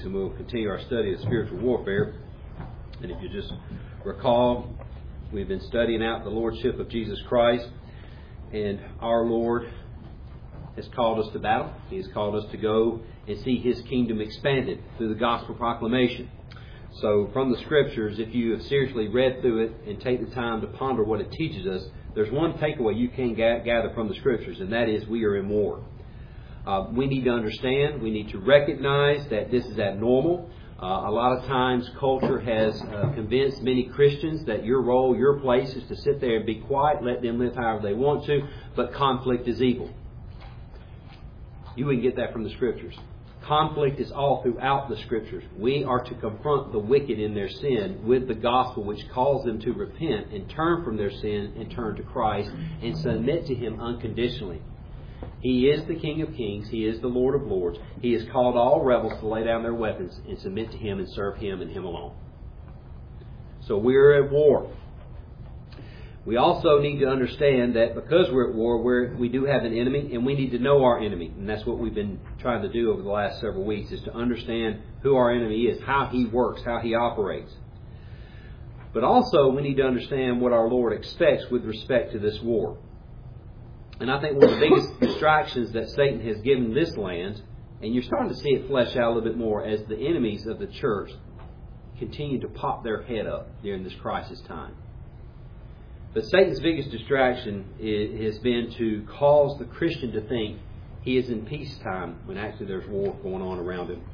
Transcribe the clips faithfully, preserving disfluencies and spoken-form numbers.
And we'll continue our study of spiritual warfare. And if you just recall, we've been studying out the Lordship of Jesus Christ. And our Lord has called us to battle. He has called us to go and see His kingdom expanded through the gospel proclamation. So from the Scriptures, if you have seriously read through it and take the time to ponder what it teaches us, there's one takeaway you can ga- gather from the Scriptures, and that is we are in war. Uh, we need to understand, we need to recognize that this is abnormal. Uh, a lot of times culture has uh, convinced many Christians that your role, your place is to sit there and be quiet, let them live however they want to, but conflict is evil. You wouldn't get that from the Scriptures. Conflict is all throughout the Scriptures. We are to confront the wicked in their sin with the gospel, which calls them to repent and turn from their sin and turn to Christ and submit to Him unconditionally. He is the King of Kings. He is the Lord of Lords. He has called all rebels to lay down their weapons and submit to Him and serve Him and Him alone. So we're at war. We also need to understand that because we're at war, we're, we do have an enemy, and we need to know our enemy. And that's what we've been trying to do over the last several weeks, is to understand who our enemy is, how he works, how he operates. But also we need to understand what our Lord expects with respect to this war. And I think one of the biggest distractions that Satan has given this land, and you're starting to see it flesh out a little bit more as the enemies of the church continue to pop their head up during this crisis time. But Satan's biggest distraction is, has been to cause the Christian to think he is in peacetime when actually there's war going on around him.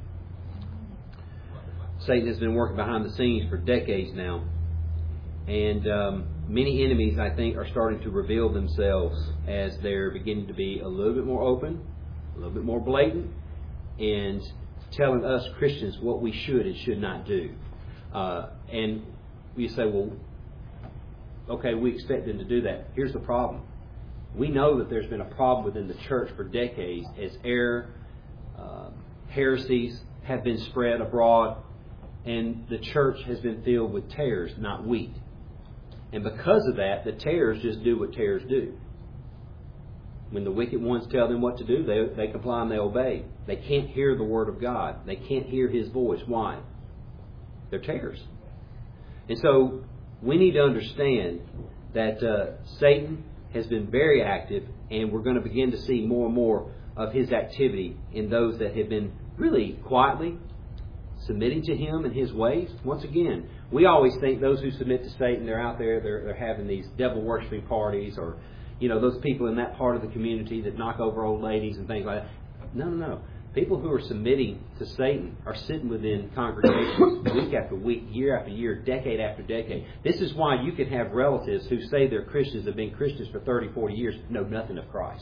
Satan has been working behind the scenes for decades now. And um, many enemies, I think, are starting to reveal themselves as they're beginning to be a little bit more open, a little bit more blatant, and telling us Christians what we should and should not do. Uh, and we say, well, okay, we expect them to do that. Here's the problem. We know that there's been a problem within the church for decades as error, uh, heresies have been spread abroad, and the church has been filled with tares, not wheat. And because of that, the tares just do what tares do. When the wicked ones tell them what to do, they, they comply and they obey. They can't hear the Word of God. They can't hear His voice. Why? They're tares. And so we need to understand that uh, Satan has been very active, and we're going to begin to see more and more of his activity in those that have been really quietly submitting to him and his ways. Once again, we always think those who submit to Satan, they're out there, they're, they're having these devil-worshipping parties, or, you know, those people in that part of the community that knock over old ladies and things like that. No, no, no. People who are submitting to Satan are sitting within congregations week after week, year after year, decade after decade. This is why you can have relatives who say they're Christians, have been Christians for thirty, forty years, know nothing of Christ.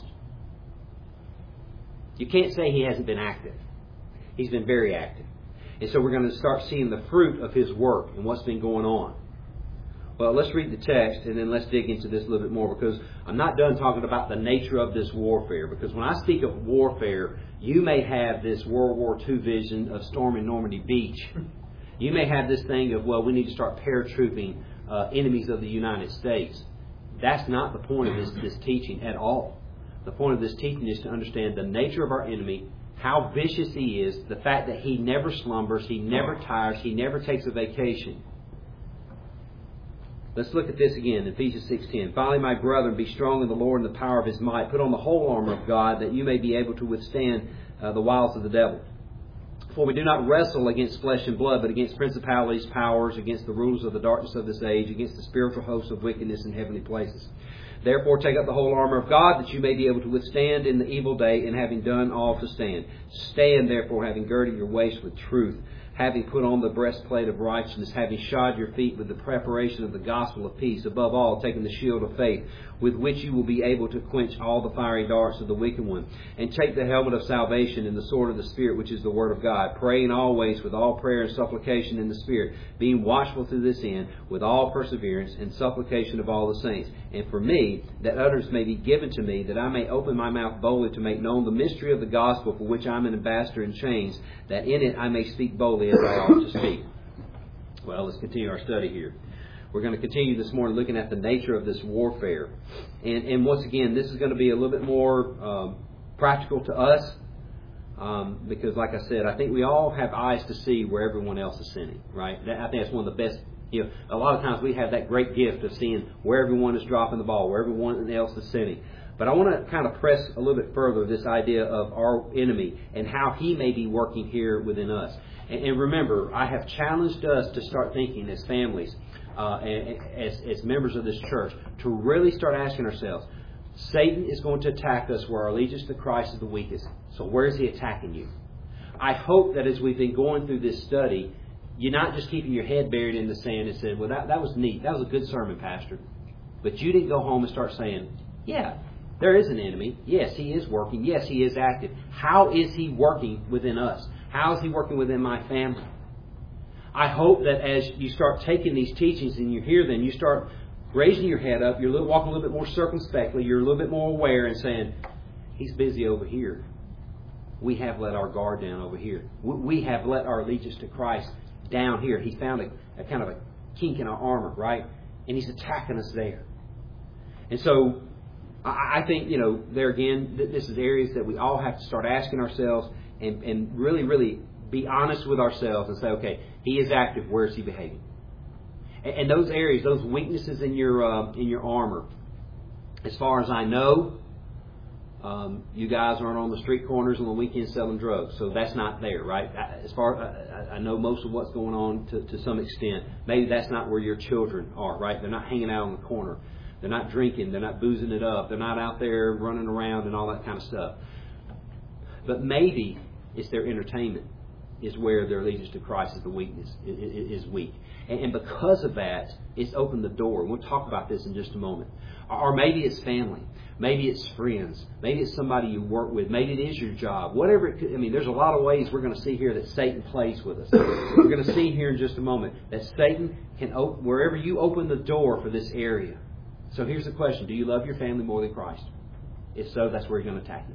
You can't say he hasn't been active. He's been very active. And so we're going to start seeing the fruit of his work and what's been going on. Well, let's read the text and then let's dig into this a little bit more, because I'm not done talking about the nature of this warfare. Because when I speak of warfare, you may have this World War Two vision of storming Normandy Beach. You may have this thing of, well, we need to start paratrooping uh, enemies of the United States. That's not the point of this, this teaching at all. The point of this teaching is to understand the nature of our enemy, how vicious he is, the fact that he never slumbers, he never tires, he never takes a vacation. Let's look at this again, Ephesians six ten. Finally, my brethren, be strong in the Lord and the power of His might. Put on the whole armor of God, that you may be able to withstand uh, the wiles of the devil. For we do not wrestle against flesh and blood, but against principalities, powers, against the rulers of the darkness of this age, against the spiritual hosts of wickedness in heavenly places. Therefore, take up the whole armor of God, that you may be able to withstand in the evil day, and having done all to stand. Stand, therefore, having girded your waist with truth, having put on the breastplate of righteousness, having shod your feet with the preparation of the gospel of peace, above all, taking the shield of faith, with which you will be able to quench all the fiery darts of the wicked one. And take the helmet of salvation and the sword of the Spirit, which is the word of God, praying always with all prayer and supplication in the Spirit, being watchful to this end, with all perseverance and supplication of all the saints. And for me, that utterance may be given to me, that I may open my mouth boldly to make known the mystery of the gospel, for which I am an ambassador in chains, that in it I may speak boldly as I ought to speak. Well, let's continue our study here. We're going to continue this morning looking at the nature of this warfare. And, and once again, this is going to be a little bit more um, practical to us. Um, because, like I said, I think we all have eyes to see where everyone else is sinning, right? That, I think that's one of the best. You know, a lot of times we have that great gift of seeing where everyone is dropping the ball, where everyone else is sinning. But I want to kind of press a little bit further this idea of our enemy and how he may be working here within us. And, and remember, I have challenged us to start thinking as families, uh, and, as, as members of this church, to really start asking ourselves, Satan is going to attack us where our allegiance to Christ is the weakest. So where is he attacking you? I hope that as we've been going through this study, you're not just keeping your head buried in the sand and saying, well, that, that was neat. That was a good sermon, Pastor. But you didn't go home and start saying, yeah, there is an enemy. Yes, he is working. Yes, he is active. How is he working within us? How is he working within my family? I hope that as you start taking these teachings and you hear them, you start raising your head up, you're walking a little bit more circumspectly, you're a little bit more aware and saying, he's busy over here. We have let our guard down over here. We have let our allegiance to Christ down here. He found a, a kind of a kink in our armor, right? And he's attacking us there. And so I think, you know, there again, this is areas that we all have to start asking ourselves and, and really, really be honest with ourselves and say, okay, he is active. Where is he behaving? And, and those areas, those weaknesses in your uh, in your armor, as far as I know, um, you guys aren't on the street corners on the weekend selling drugs, so that's not there, right? As far I, I know most of what's going on to, to some extent. Maybe that's not where your children are, right? They're not hanging out on the corner. They're not drinking. They're not boozing it up. They're not out there running around and all that kind of stuff. But maybe it's their entertainment is where their allegiance to Christ is the weakness, is weak. And because of that, it's opened the door. We'll talk about this in just a moment. Or maybe it's family. Maybe it's friends. Maybe it's somebody you work with. Maybe it is your job. Whatever it could, I mean, there's a lot of ways we're going to see here that Satan plays with us. We're going to see here in just a moment that Satan can open, wherever you open the door for this area. So here's the question. Do you love your family more than Christ? If so, that's where he's going to attack you.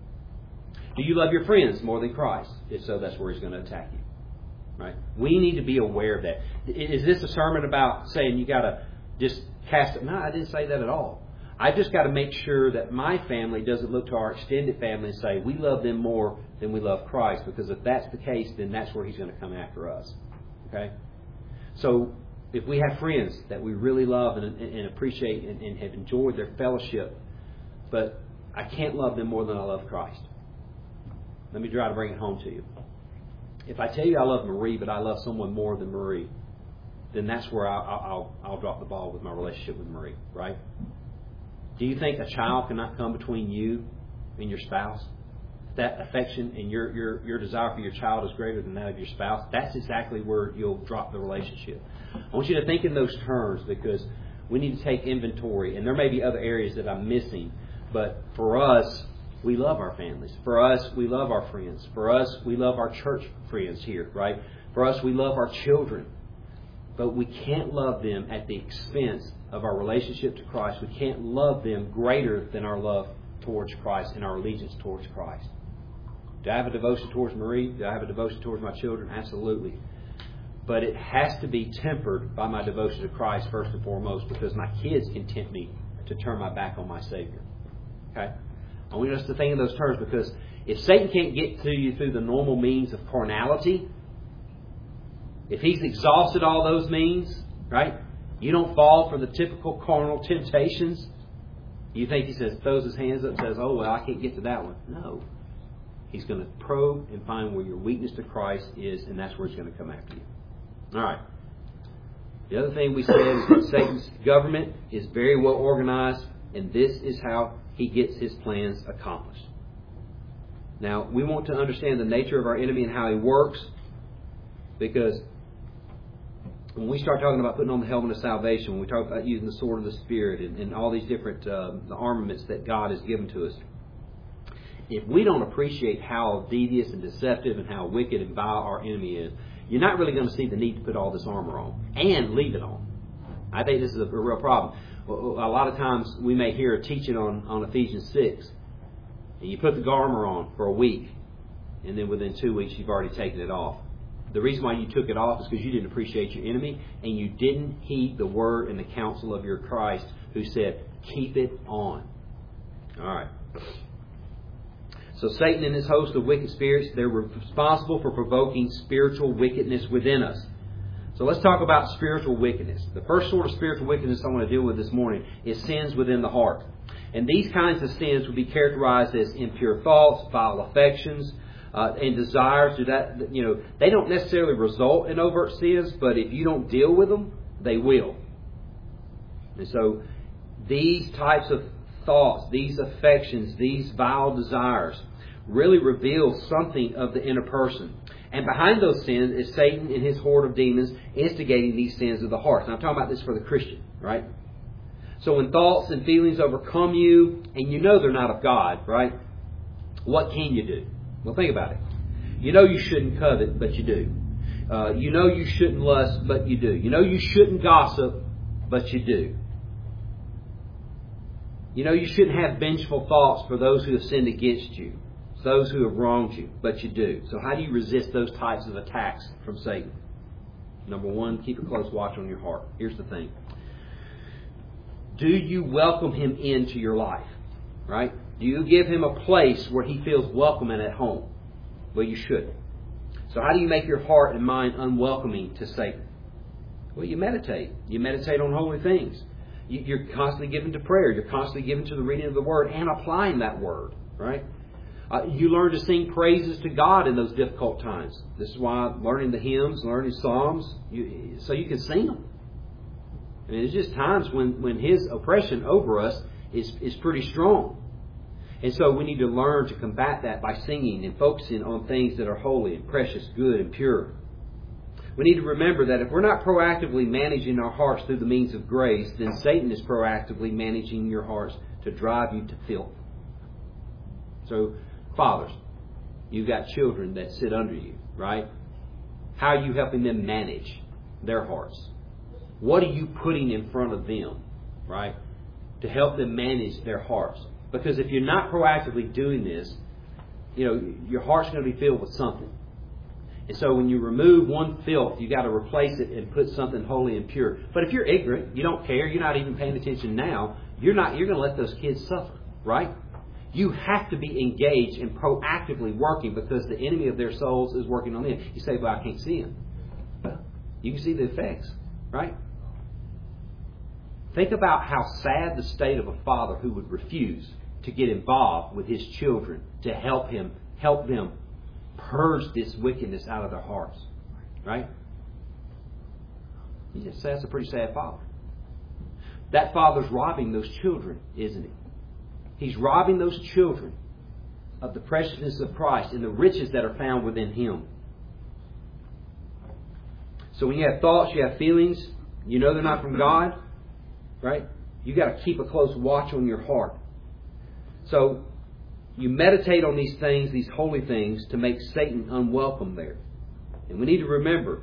Do you love your friends more than Christ? If so, that's where he's going to attack you. Right? We need to be aware of that. Is this a sermon about saying you got to just cast it? No, I didn't say that at all. I just got to make sure that my family doesn't look to our extended family and say we love them more than we love Christ. Because if that's the case, then that's where he's going to come after us. Okay? So if we have friends that we really love and, and appreciate and, and have enjoyed their fellowship, but I can't love them more than I love Christ. Let me try to bring it home to you. If I tell you I love Marie, but I love someone more than Marie, then that's where I'll, I'll, I'll drop the ball with my relationship with Marie, right? Do you think a child cannot come between you and your spouse? That affection and your, your, your desire for your child is greater than that of your spouse. That's exactly where you'll drop the relationship. I want you to think in those terms because we need to take inventory. And there may be other areas that I'm missing. But for us, we love our families. For us, we love our friends. For us, we love our church friends here, right? For us, we love our children. But we can't love them at the expense of our relationship to Christ. We can't love them greater than our love towards Christ and our allegiance towards Christ. Do I have a devotion towards Marie? Do I have a devotion towards my children? Absolutely. But it has to be tempered by my devotion to Christ first and foremost, because my kids can tempt me to turn my back on my Savior. Okay? I want us to think in those terms, because if Satan can't get to you through the normal means of carnality, if he's exhausted all those means, right? You don't fall for the typical carnal temptations. You think he says, throws his hands up and says, oh, well, I can't get to that one. No. He's going to probe and find where your weakness to Christ is, and that's where he's going to come after you. All right. The other thing we said is that Satan's government is very well organized, and this is how he gets his plans accomplished. Now, we want to understand the nature of our enemy and how he works, because when we start talking about putting on the helmet of salvation, when we talk about using the sword of the Spirit and, and all these different uh, the armaments that God has given to us, if we don't appreciate how devious and deceptive and how wicked and vile our enemy is, you're not really going to see the need to put all this armor on and leave it on. I think this is a, a real problem. A lot of times we may hear a teaching on, on Ephesians six, and you put the armor on for a week, and then within two weeks you've already taken it off. The reason why you took it off is because you didn't appreciate your enemy, and you didn't heed the word and the counsel of your Christ, who said, keep it on. All right. So Satan and his host of wicked spirits, they're responsible for provoking spiritual wickedness within us. So let's talk about spiritual wickedness. The first sort of spiritual wickedness I want to deal with this morning is sins within the heart. And these kinds of sins would be characterized as impure thoughts, vile affections, uh, and desires. Do that, you know, they don't necessarily result in overt sins, but if you don't deal with them, they will. And so these types of thoughts, these affections, these vile desires really reveal something of the inner person. And behind those sins is Satan and his horde of demons instigating these sins of the heart. And I'm talking about this for the Christian, right? So when thoughts and feelings overcome you, and you know they're not of God, right? What can you do? Well, think about it. You know you shouldn't covet, but you do. Uh, you know you shouldn't lust, but you do. You know you shouldn't gossip, but you do. You know you shouldn't have vengeful thoughts for those who have sinned against you, those who have wronged you, but you do. So how do you resist those types of attacks from Satan? Number one, keep a close watch on your heart. Here's the thing. Do you welcome him into your life? Right? Do you give him a place where he feels welcome and at home? Well, you should. So how do you make your heart and mind unwelcoming to Satan? Well, you meditate. You meditate on holy things. You're constantly given to prayer. You're constantly given to the reading of the Word and applying that Word. Right? Uh, you learn to sing praises to God in those difficult times. This is why learning the hymns, learning psalms, you, so you can sing them. I mean, there's just times when, when His oppression over us is, is pretty strong. And so we need to learn to combat that by singing and focusing on things that are holy and precious, good and pure. We need to remember that if we're not proactively managing our hearts through the means of grace, then Satan is proactively managing your hearts to drive you to filth. So, fathers, you've got children that sit under you, right? How are you helping them manage their hearts? What are you putting in front of them, right, to help them manage their hearts? Because if you're not proactively doing this, you know, your heart's going to be filled with something. And so when you remove one filth, you've got to replace it and put something holy and pure. But if you're ignorant, you don't care, you're not even paying attention now, you're not. You're going to let those kids suffer, right? You have to be engaged and proactively working because the enemy of their souls is working on them. You say, well, I can't see him. Well, you can see the effects, right? Think about how sad the state of a father who would refuse to get involved with his children to help him, help them purge this wickedness out of their hearts. Right? You just say that's a pretty sad father. That father's robbing those children, isn't he? He's robbing those children of the preciousness of Christ and the riches that are found within Him. So when you have thoughts, you have feelings, you know they're not from God, right? You got to keep a close watch on your heart. So you meditate on these things, these holy things, to make Satan unwelcome there. And we need to remember,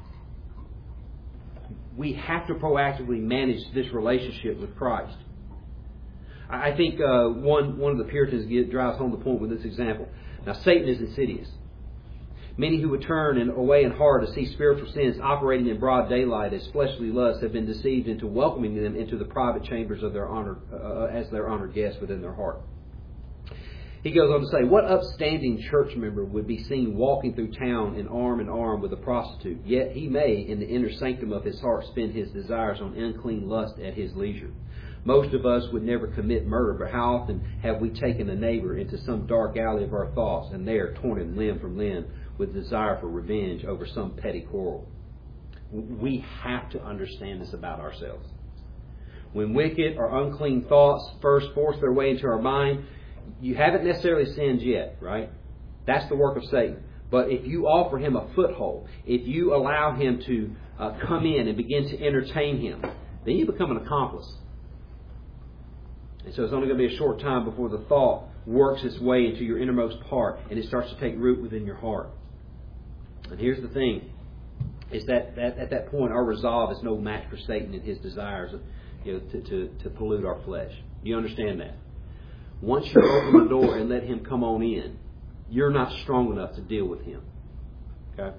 we have to proactively manage this relationship with Christ. I think uh, one one of the Puritans get, drives home the point with this example. Now, Satan is insidious. Many who would turn and away in heart to see spiritual sins operating in broad daylight as fleshly lusts have been deceived into welcoming them into the private chambers of their honored, uh, as their honored guests within their heart. He goes on to say, what upstanding church member would be seen walking through town in arm in arm with a prostitute? Yet he may, in the inner sanctum of his heart, spend his desires on unclean lust at his leisure. Most of us would never commit murder, but how often have we taken a neighbor into some dark alley of our thoughts and there torn him limb from limb with desire for revenge over some petty quarrel? We have to understand this about ourselves. When wicked or unclean thoughts first force their way into our mind, you haven't necessarily sinned yet, right? That's the work of Satan. But if you offer him a foothold, if you allow him to uh, come in and begin to entertain him, then you become an accomplice. And so it's only going to be a short time before the thought works its way into your innermost part and it starts to take root within your heart. And here's the thing, is that, that at that point our resolve is no match for Satan and his desires of, you know, to, to, to pollute our flesh. Do you understand that? Once you open the door and let him come on in, you're not strong enough to deal with him. Okay?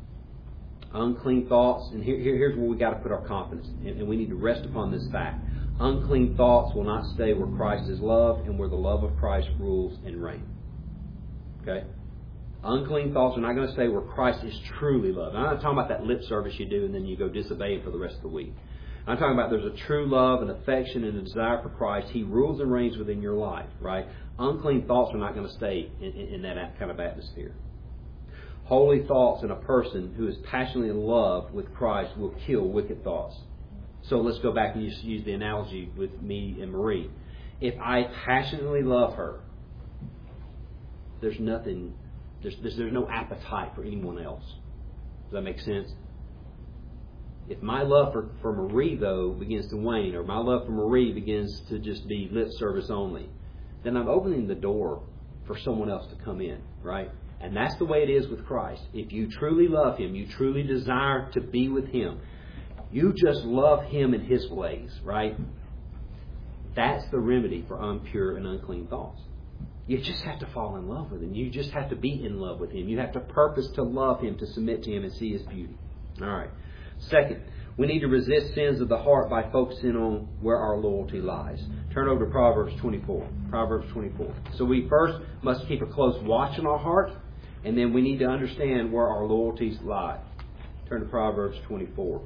Unclean thoughts, and here, here, here's where we got to put our confidence, and, and we need to rest upon this fact. Unclean thoughts will not stay where Christ is loved and where the love of Christ rules and reigns. Okay? Unclean thoughts are not going to stay where Christ is truly loved. I'm not talking about that lip service you do and then you go disobey Him for the rest of the week. I'm talking about there's a true love and affection and a desire for Christ. He rules and reigns within your life, right? Unclean thoughts are not going to stay in, in, in that kind of atmosphere. Holy thoughts in a person who is passionately in love with Christ will kill wicked thoughts. So let's go back and use, use the analogy with me and Marie. If I passionately love her, there's nothing, there's, there's, there's no appetite for anyone else. Does that make sense? If my love for, for Marie, though, begins to wane, or my love for Marie begins to just be lip service only, then I'm opening the door for someone else to come in, right? And that's the way it is with Christ. If you truly love Him, you truly desire to be with Him, you just love Him in His ways, right? That's the remedy for impure and unclean thoughts. You just have to fall in love with Him. You just have to be in love with Him. You have to purpose to love Him, to submit to Him and see His beauty. All right. Second, we need to resist sins of the heart by focusing on where our loyalty lies. Turn over to Proverbs twenty-four. Proverbs twenty-four. So we first must keep a close watch on our heart, and then we need to understand where our loyalties lie. Turn to Proverbs twenty-four.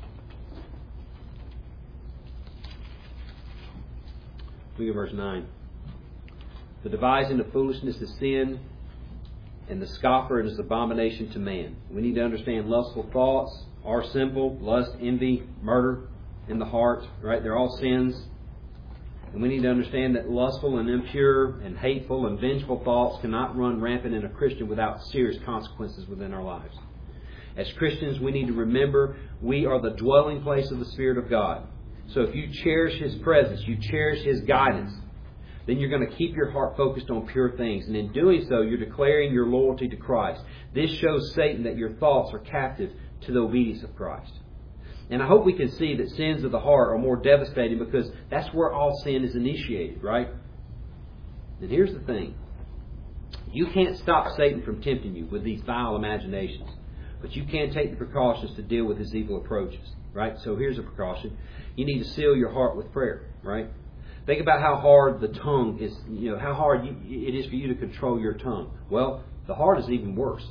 Look at verse nine. The devising of foolishness is sin, and the scoffer is abomination to man. We need to understand lustful thoughts are sinful. Lust, envy, murder in the heart, right? They're all sins. And we need to understand that lustful and impure and hateful and vengeful thoughts cannot run rampant in a Christian without serious consequences within our lives. As Christians, we need to remember we are the dwelling place of the Spirit of God. So if you cherish His presence, you cherish His guidance, then you're going to keep your heart focused on pure things. And in doing so, you're declaring your loyalty to Christ. This shows Satan that your thoughts are captive to the obedience of Christ. And I hope we can see that sins of the heart are more devastating because that's where all sin is initiated, right? And here's the thing. You can't stop Satan from tempting you with these vile imaginations. But you can take the precautions to deal with his evil approaches, right? So here's a precaution. You need to seal your heart with prayer, right? Think about how hard the tongue is, you know, how hard you, it is for you to control your tongue. Well, the heart is even worse.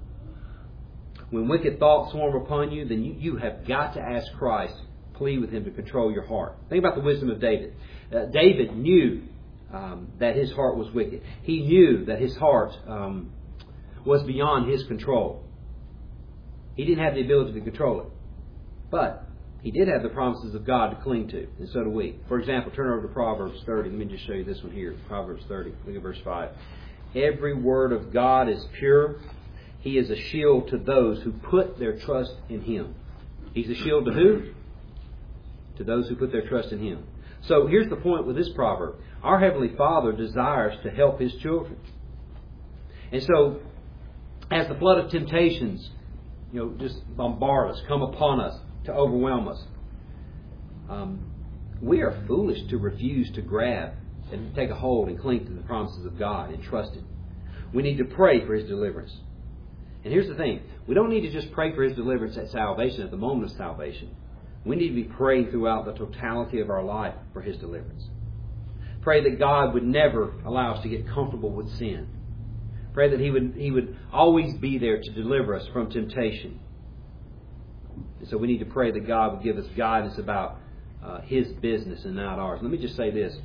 When wicked thoughts swarm upon you, then you, you have got to ask Christ, plead with Him to control your heart. Think about the wisdom of David. Uh, David knew um, that his heart was wicked. He knew that his heart um, was beyond his control. He didn't have the ability to control it. But he did have the promises of God to cling to, and so do we. For example, turn over to Proverbs thirty. Let me just show you this one here. Proverbs thirty. Look at verse five. Every word of God is pure. He is a shield to those who put their trust in Him. He's a shield to who? To those who put their trust in Him. So here's the point with this proverb. Our Heavenly Father desires to help His children. And so, as the flood of temptations, you know, just bombard us, come upon us, to overwhelm us, um, we are foolish to refuse to grab and take a hold and cling to the promises of God and trust Him. We need to pray for His deliverance. And here's the thing. We don't need to just pray for His deliverance at salvation, at the moment of salvation. We need to be praying throughout the totality of our life for His deliverance. Pray that God would never allow us to get comfortable with sin. Pray that He would, He would always be there to deliver us from temptation. And so we need to pray that God would give us guidance about uh, His business and not ours. Let me just say this.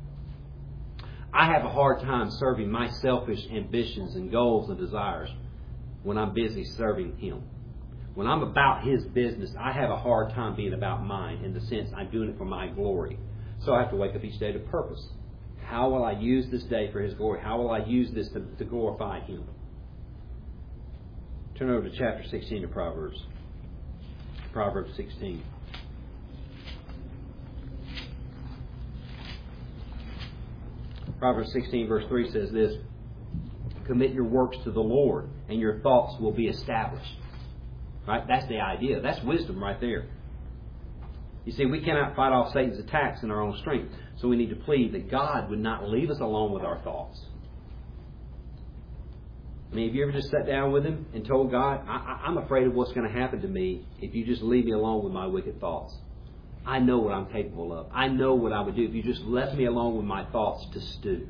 I have a hard time serving my selfish ambitions and goals and desires when I'm busy serving Him. When I'm about His business, I have a hard time being about mine in the sense I'm doing it for my glory. So I have to wake up each day to purpose. How will I use this day for His glory? How will I use this to, to glorify Him? Turn over to chapter sixteen of Proverbs. Proverbs sixteen. Proverbs sixteen verse three says this. Commit your works to the Lord, and your thoughts will be established. Right? That's the idea. That's wisdom right there. You see, we cannot fight off Satan's attacks in our own strength. So we need to plead that God would not leave us alone with our thoughts. I mean, have you ever just sat down with Him and told God, I, I, I'm afraid of what's going to happen to me if you just leave me alone with my wicked thoughts? I know what I'm capable of. I know what I would do if you just left me alone with my thoughts to stew.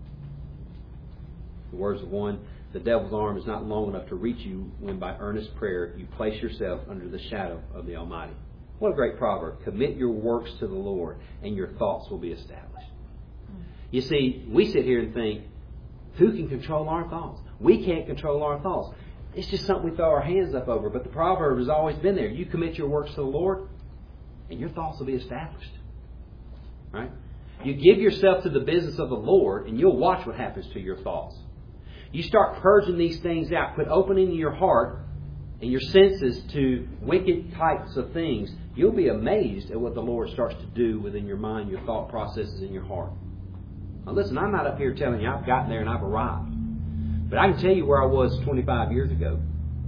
The words of one, the devil's arm is not long enough to reach you when by earnest prayer you place yourself under the shadow of the Almighty. What a great proverb. Commit your works to the Lord and your thoughts will be established. You see, we sit here and think, who can control our thoughts? We can't control our thoughts. It's just something we throw our hands up over. But the proverb has always been there. You commit your works to the Lord and your thoughts will be established. Right? You give yourself to the business of the Lord and you'll watch what happens to your thoughts. You start purging these things out. Quit opening your heart and your senses to wicked types of things. You'll be amazed at what the Lord starts to do within your mind, your thought processes, and your heart. Now listen, I'm not up here telling you I've gotten there and I've arrived. But I can tell you where I was twenty-five years ago.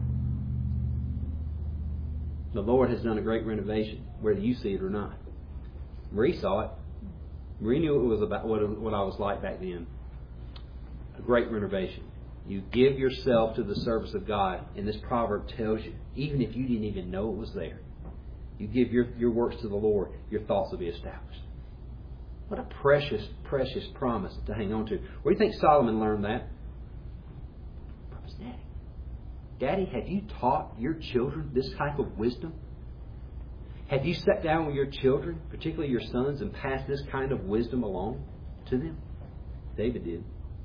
The Lord has done a great renovation, whether you see it or not. Marie saw it. Marie knew it was about what, what I was like back then. A great renovation. You give yourself to the service of God, and this proverb tells you, even if you didn't even know it was there, you give your, your works to the Lord, your thoughts will be established. What a precious, precious promise to hang on to. Where do you think Solomon learned that? From his daddy. Daddy, have you taught your children this type of wisdom? Have you sat down with your children, particularly your sons, and passed this kind of wisdom along to them? David did.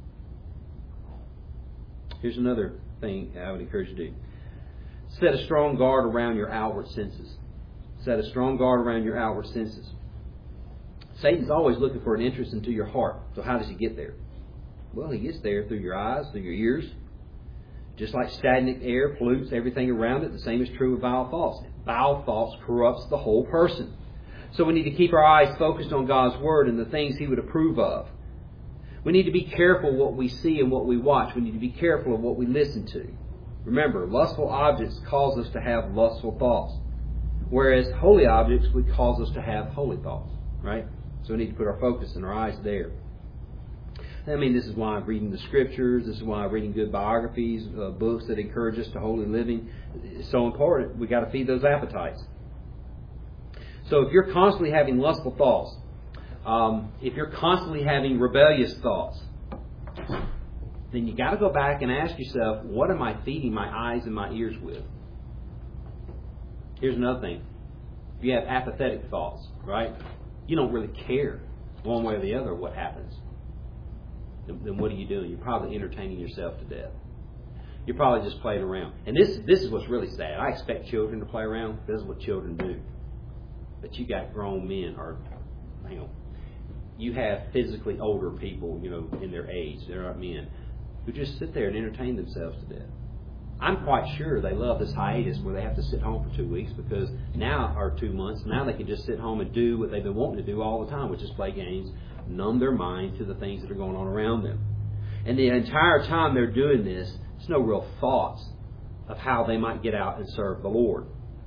Here's another thing I would encourage you to do. Set a strong guard around your outward senses. Set a strong guard around your outward senses. Satan's always looking for an entrance into your heart. So how does he get there? Well, he gets there through your eyes, through your ears. Just like stagnant air pollutes everything around it, the same is true with vile thoughts. Vile thoughts corrupts the whole person. So we need to keep our eyes focused on God's Word and the things He would approve of. We need to be careful what we see and what we watch. We need to be careful of what we listen to. Remember, lustful objects cause us to have lustful thoughts, whereas holy objects would cause us to have holy thoughts. Right? So we need to put our focus and our eyes there. I mean, this is why I'm reading the Scriptures. This is why I'm reading good biographies, uh, books that encourage us to holy living. It's so important. We've got to feed those appetites. So if you're constantly having lustful thoughts, um, if you're constantly having rebellious thoughts, then you got to go back and ask yourself, what am I feeding my eyes and my ears with? Here's another thing. If you have apathetic thoughts, right? You don't really care one way or the other what happens. Then what are you doing? You're probably entertaining yourself to death. You're probably just playing around. And this this is what's really sad. I expect children to play around. This is what children do. But you got grown men, or hang on, you have physically older people, you know, in their age, they're not men, who just sit there and entertain themselves to death. I'm quite sure they love this hiatus where they have to sit home for two weeks because now, or two months, now they can just sit home and do what they've been wanting to do all the time, which is play games, numb their mind to the things that are going on around them. And the entire time they're doing this, there's no real thoughts of how they might get out and serve the Lord.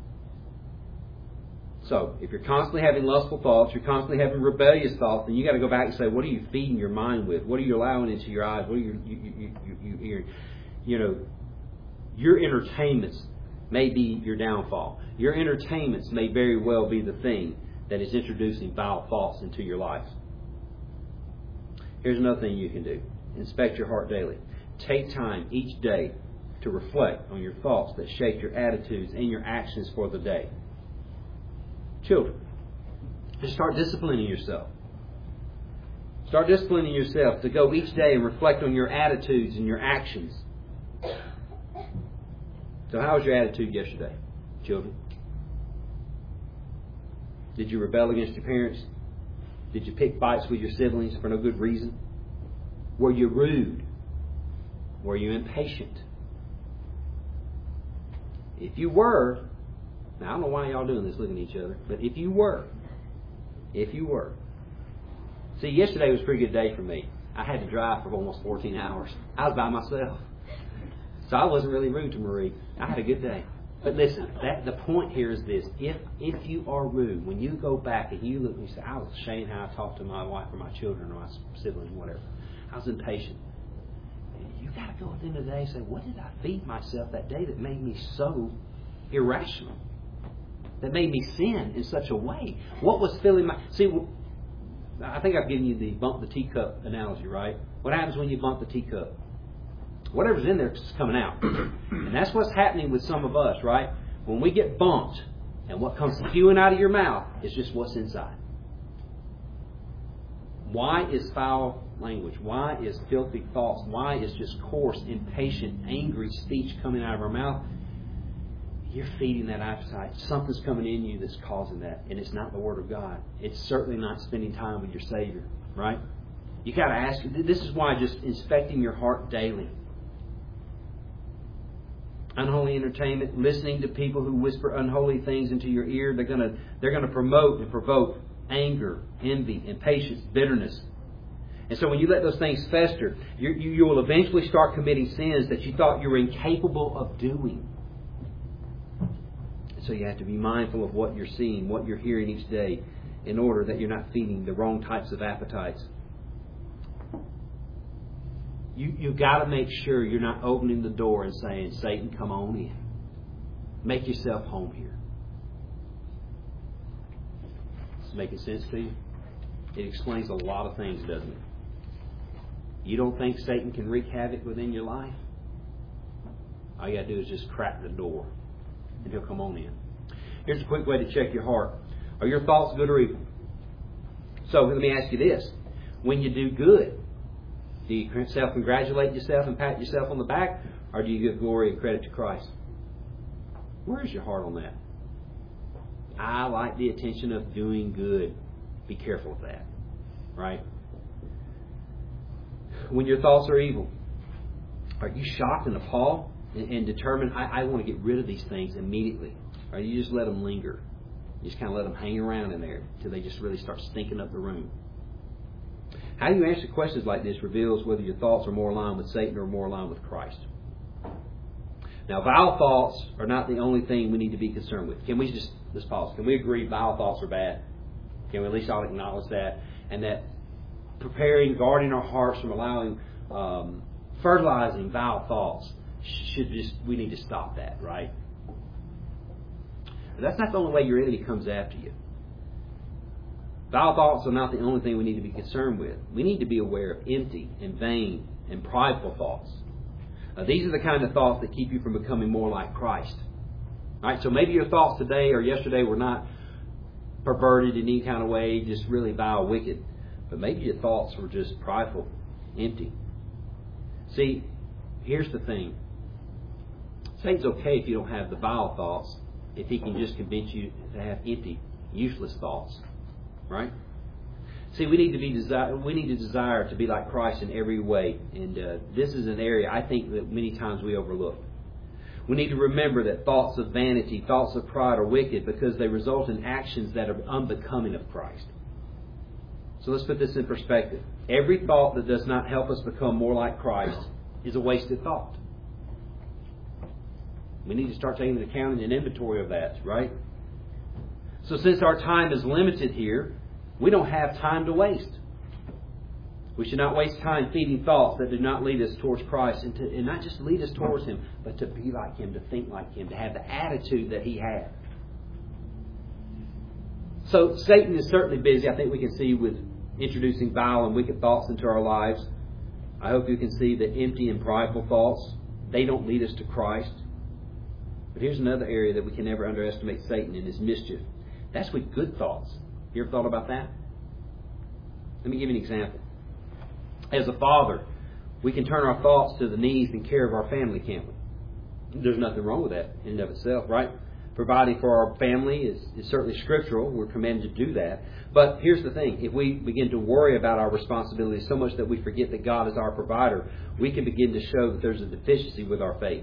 So, if you're constantly having lustful thoughts, you're constantly having rebellious thoughts, then you got to go back and say, what are you feeding your mind with? What are you allowing into your eyes? What are you, you, you, you, you, you, you know, your entertainments may be your downfall. Your entertainments may very well be the thing that is introducing vile thoughts into your life. Here's another thing you can do. Inspect your heart daily. Take time each day to reflect on your thoughts that shape your attitudes and your actions for the day. Children, just start disciplining yourself. Start disciplining yourself to go each day and reflect on your attitudes and your actions. So how was your attitude yesterday, children? Did you rebel against your parents? Did you pick fights with your siblings for no good reason? Were you rude? Were you impatient? If you were, now I don't know why y'all doing this looking at each other, but if you were, if you were. See, yesterday was a pretty good day for me. I had to drive for almost fourteen hours. I was by myself. So I wasn't really rude to Marie. I had a good day. But listen, that the point here is this. If if you are rude, when you go back and you look and you say, I was ashamed how I talked to my wife or my children or my siblings, whatever. I was impatient. You got to go at the end of the day and say, what did I feed myself that day that made me so irrational? that made me sin in such a way? What was filling my... See, I think I've given you the bump the teacup analogy, right? What happens when you bump the teacup? Whatever's in there is coming out. And that's what's happening with some of us, right? When we get bumped, and what comes spewing out of your mouth is just what's inside. Why is foul language? Why is filthy thoughts? Why is just coarse, impatient, angry speech coming out of our mouth? You're feeding that appetite. Something's coming in you that's causing that. And it's not the Word of God. It's certainly not spending time with your Savior. Right? You got to ask. This is why just inspecting your heart daily. Unholy entertainment, listening to people who whisper unholy things into your ear, they're going to they're going to promote and provoke anger, envy, impatience, bitterness. And so when you let those things fester, you, you, you will eventually start committing sins that you thought you were incapable of doing. So you have to be mindful of what you're seeing, what you're hearing each day, in order that you're not feeding the wrong types of appetites. You, you've got to make sure you're not opening the door and saying, Satan, come on in. Make yourself home here. Is this making sense to you? It explains a lot of things, doesn't it? You don't think Satan can wreak havoc within your life? All you got to do is just crack the door, and he'll come on in. Here's a quick way to check your heart. Are your thoughts good or evil? So let me ask you this. When you do good, do you self-congratulate yourself and pat yourself on the back, or do you give glory and credit to Christ? Where's your heart on that? I like the attention of doing good. Be careful of that. Right? When your thoughts are evil, are you shocked and appalled and, and determined, I, I want to get rid of these things immediately? Or you just let them linger? You just kind of let them hang around in there until they just really start stinking up the room. How you answer questions like this reveals whether your thoughts are more aligned with Satan or more aligned with Christ. Now, vile thoughts are not the only thing we need to be concerned with. Can we just, let's pause. Can we agree vile thoughts are bad? Can we at least all acknowledge that? And that preparing, guarding our hearts from allowing, um, fertilizing vile thoughts should just, we need to stop that, right? But that's not the only way your enemy comes after you. Vile thoughts are not the only thing we need to be concerned with. We need to be aware of empty and vain and prideful thoughts. Uh, these are the kind of thoughts that keep you from becoming more like Christ. All right, so maybe your thoughts today or yesterday were not perverted in any kind of way, just really vile, wicked. But maybe your thoughts were just prideful, empty. See, here's the thing. Satan's okay if you don't have the vile thoughts, if he can just convince you to have empty, useless thoughts. Right? See, we need to be desire. We need to desire to be like Christ in every way, and uh, this is an area I think that many times we overlook. We need to remember that thoughts of vanity, thoughts of pride are wicked because they result in actions that are unbecoming of Christ. So let's put this in perspective. Every thought that does not help us become more like Christ is a wasted thought. We need to start taking an account and an inventory of that, right? So since our time is limited here, we don't have time to waste. We should not waste time feeding thoughts that do not lead us towards Christ, and, to, and not just lead us towards Him, but to be like Him, to think like Him, to have the attitude that He had. So Satan is certainly busy, I think we can see, with introducing vile and wicked thoughts into our lives. I hope you can see that empty and prideful thoughts, they don't lead us to Christ. But here's another area that we can never underestimate Satan in his mischief. That's with good thoughts. You ever thought about that? Let me give you an example. As a father, we can turn our thoughts to the needs and care of our family, can't we? There's nothing wrong with that in and of itself, right? Providing for our family is, is certainly scriptural. We're commanded to do that. But here's the thing. If we begin to worry about our responsibilities so much that we forget that God is our provider, we can begin to show that there's a deficiency with our faith.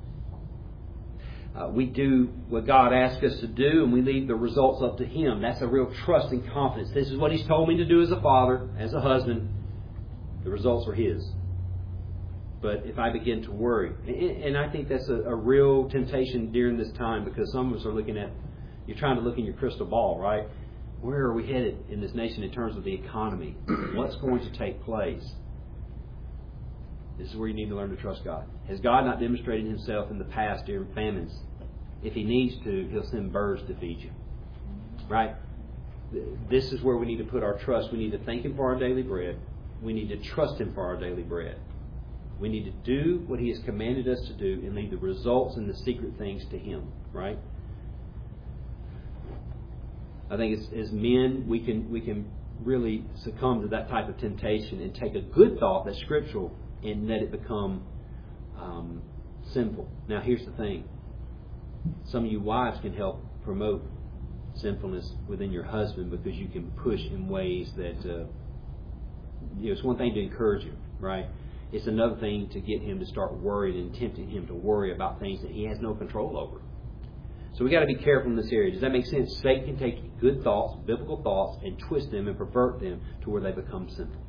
Uh, we do what God asks us to do, and we leave the results up to Him. That's a real trust and confidence. This is what He's told me to do as a father, as a husband. The results are His. But if I begin to worry, and I think that's a, a real temptation during this time, because some of us are looking at, you're trying to look in your crystal ball, right? Where are we headed in this nation in terms of the economy? What's going to take place? This is where you need to learn to trust God. Has God not demonstrated Himself in the past during famines if He needs to, He'll send birds to feed you. Right? This is where we need to put our trust. We need to thank Him for our daily bread. We need to trust Him for our daily bread. We need to do what He has commanded us to do and leave the results and the secret things to Him. Right? I think as, as men, we can we can really succumb to that type of temptation and take a good thought that's scriptural and let it become um, sinful. Now, here's the thing. Some of you wives can help promote sinfulness within your husband because you can push in ways that, uh, you know, it's one thing to encourage him, right? It's another thing to get him to start worrying and tempting him to worry about things that he has no control over. So we got to be careful in this area. Does that make sense? Satan can take good thoughts, biblical thoughts, and twist them and pervert them to where they become sinful.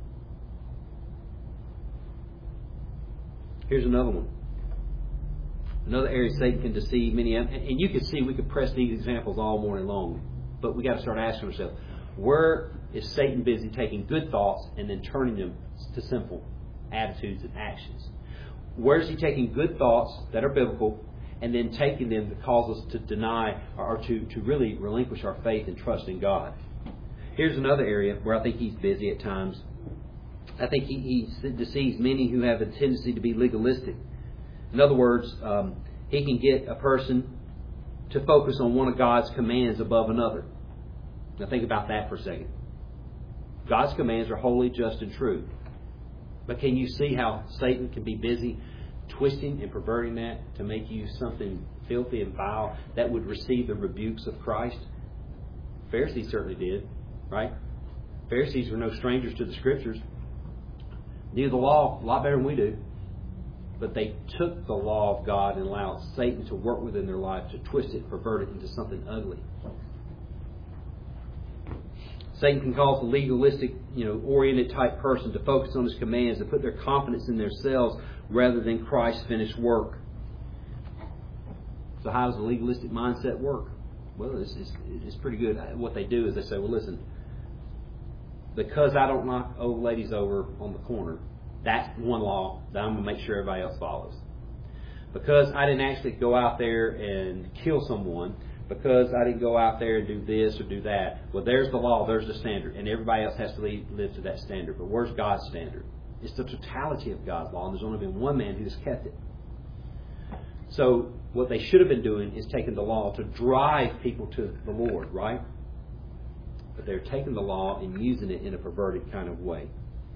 Here's another one. Another area Satan can deceive many, and you can see we could press these examples all morning long, but we got to start asking ourselves, where is Satan busy taking good thoughts and then turning them to sinful attitudes and actions? Where is he taking good thoughts that are biblical and then taking them to cause us to deny or to, to really relinquish our faith and trust in God? Here's another area where I think he's busy at times. I think he, he deceives many who have a tendency to be legalistic. In other words, um, he can get a person to focus on one of God's commands above another. Now think about that for a second. God's commands are holy, just, and true. But can you see how Satan can be busy twisting and perverting that to make you something filthy and vile that would receive the rebukes of Christ? Pharisees certainly did, right? Pharisees were no strangers to the Scriptures. Knew the law a lot better than we do. But they took the law of God and allowed Satan to work within their life to twist it and pervert it into something ugly. Satan can cause a legalistic, you know, oriented type person to focus on his commands and put their confidence in themselves rather than Christ's finished work. So how does the legalistic mindset work? Well, it's, it's, it's pretty good. What they do is they say, well, listen, because I don't knock old ladies over on the corner, that's one law that I'm going to make sure everybody else follows. Because I didn't actually go out there and kill someone, because I didn't go out there and do this or do that, well, there's the law, there's the standard, and everybody else has to live to that standard. But where's God's standard? It's the totality of God's law, and there's only been one man who's kept it. So what they should have been doing is taking the law to drive people to the Lord, right? But they're taking the law and using it in a perverted kind of way.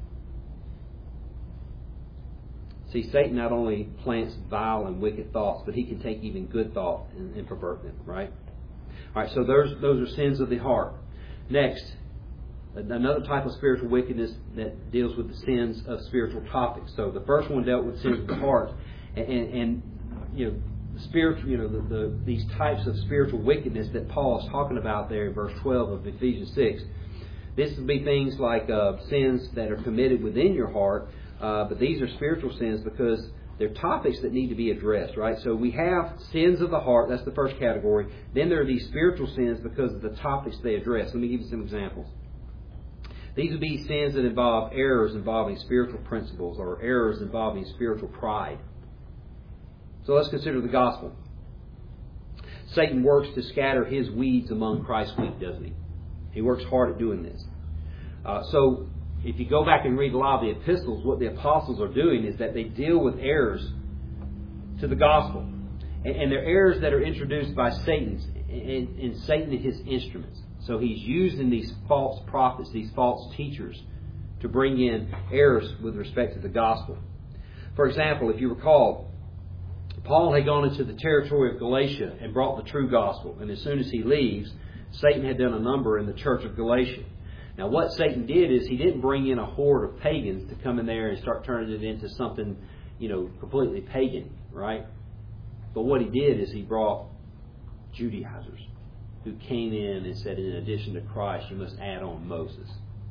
See, Satan not only plants vile and wicked thoughts, but he can take even good thoughts and, and pervert them, right? All right, so those, those are sins of the heart. Next, another type of spiritual wickedness that deals with the sins of spiritual topics. So the first one dealt with sins of the heart. And, and, and you know, the spiritual, you know, the, the, these types of spiritual wickedness that Paul is talking about there in verse twelve of Ephesians six. This would be things like uh, sins that are committed within your heart. Uh, but these are spiritual sins because they're topics that need to be addressed, right? So we have sins of the heart. That's the first category. Then there are these spiritual sins because of the topics they address. Let me give you some examples. These would be sins that involve errors involving spiritual principles or errors involving spiritual pride. So let's consider the gospel. Satan works to scatter his weeds among Christ's wheat, doesn't he? He works hard at doing this. Uh, so if you go back and read a lot of the epistles, what the apostles are doing is that they deal with errors to the gospel. And, and they're errors that are introduced by Satan and, and Satan and his instruments. So he's using these false prophets, these false teachers, to bring in errors with respect to the gospel. For example, if you recall, Paul had gone into the territory of Galatia and brought the true gospel. And as soon as he leaves, Satan had done a number in the church of Galatia. Now, what Satan did is he didn't bring in a horde of pagans to come in there and start turning it into something, you know, completely pagan, right? But what he did is he brought Judaizers who came in and said, in addition to Christ, you must add on Moses.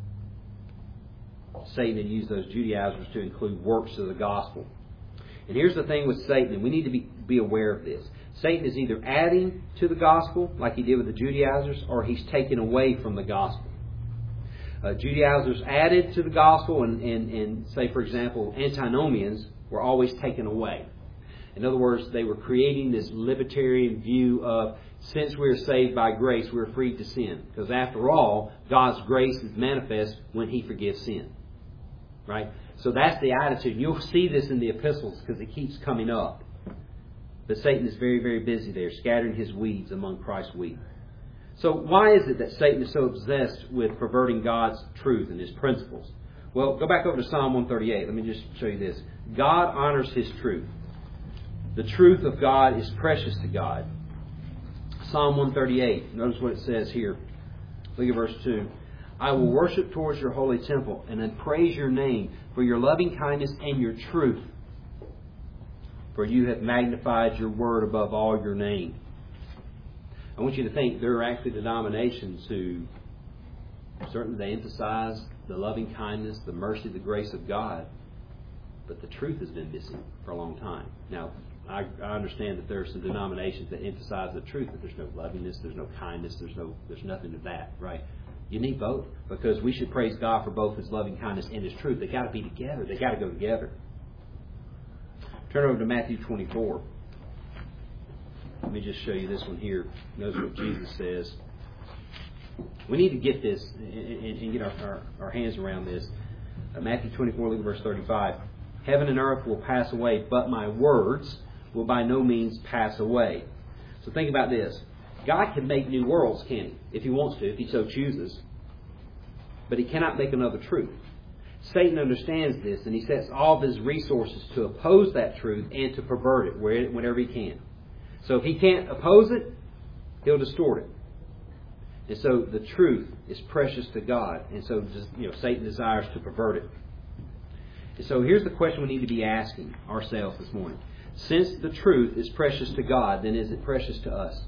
Satan had used those Judaizers to include works of the gospel. And here's the thing with Satan, and we need to be, be aware of this. Satan is either adding to the gospel, like he did with the Judaizers, or he's taking away from the gospel. Uh, Judaizers added to the gospel, and, and, and say, for example, antinomians were always taken away. In other words, they were creating this libertarian view of, since we're saved by grace, we're free to sin. Because after all, God's grace is manifest when He forgives sin. Right? So that's the attitude. You'll see this in the epistles because it keeps coming up. But Satan is very, very busy there, scattering his weeds among Christ's wheat. So why is it that Satan is so obsessed with perverting God's truth and His principles? Well, go back over to Psalm one thirty-eight. Let me just show you this. God honors His truth. The truth of God is precious to God. Psalm one thirty-eight. Notice what it says here. Look at verse two. I will worship towards your holy temple and then praise your name for your loving kindness and your truth. For you have magnified your word above all your name. I want you to think there are actually denominations who certainly they emphasize the loving kindness, the mercy, the grace of God. But the truth has been missing for a long time. Now, I, I understand that there are some denominations that emphasize the truth, but there's no lovingness, there's no kindness, there's no, there's nothing of that, right? You need both, because we should praise God for both His loving kindness and His truth. They got to be together. They got to go together. Turn over to Matthew twenty-four. Let me just show you this one here. Notice what Jesus says. We need to get this and, and, and get our, our, our hands around this. Uh, Matthew twenty-four, look at verse thirty-five. Heaven and earth will pass away, but my words will by no means pass away. So think about this. God can make new worlds, can He? If He wants to, if He so chooses. But He cannot make another truth. Satan understands this, and he sets all of his resources to oppose that truth and to pervert it whenever he can. So if he can't oppose it, he'll distort it. And so the truth is precious to God, and so you know Satan desires to pervert it. And so here's the question we need to be asking ourselves this morning. Since the truth is precious to God, then is it precious to us?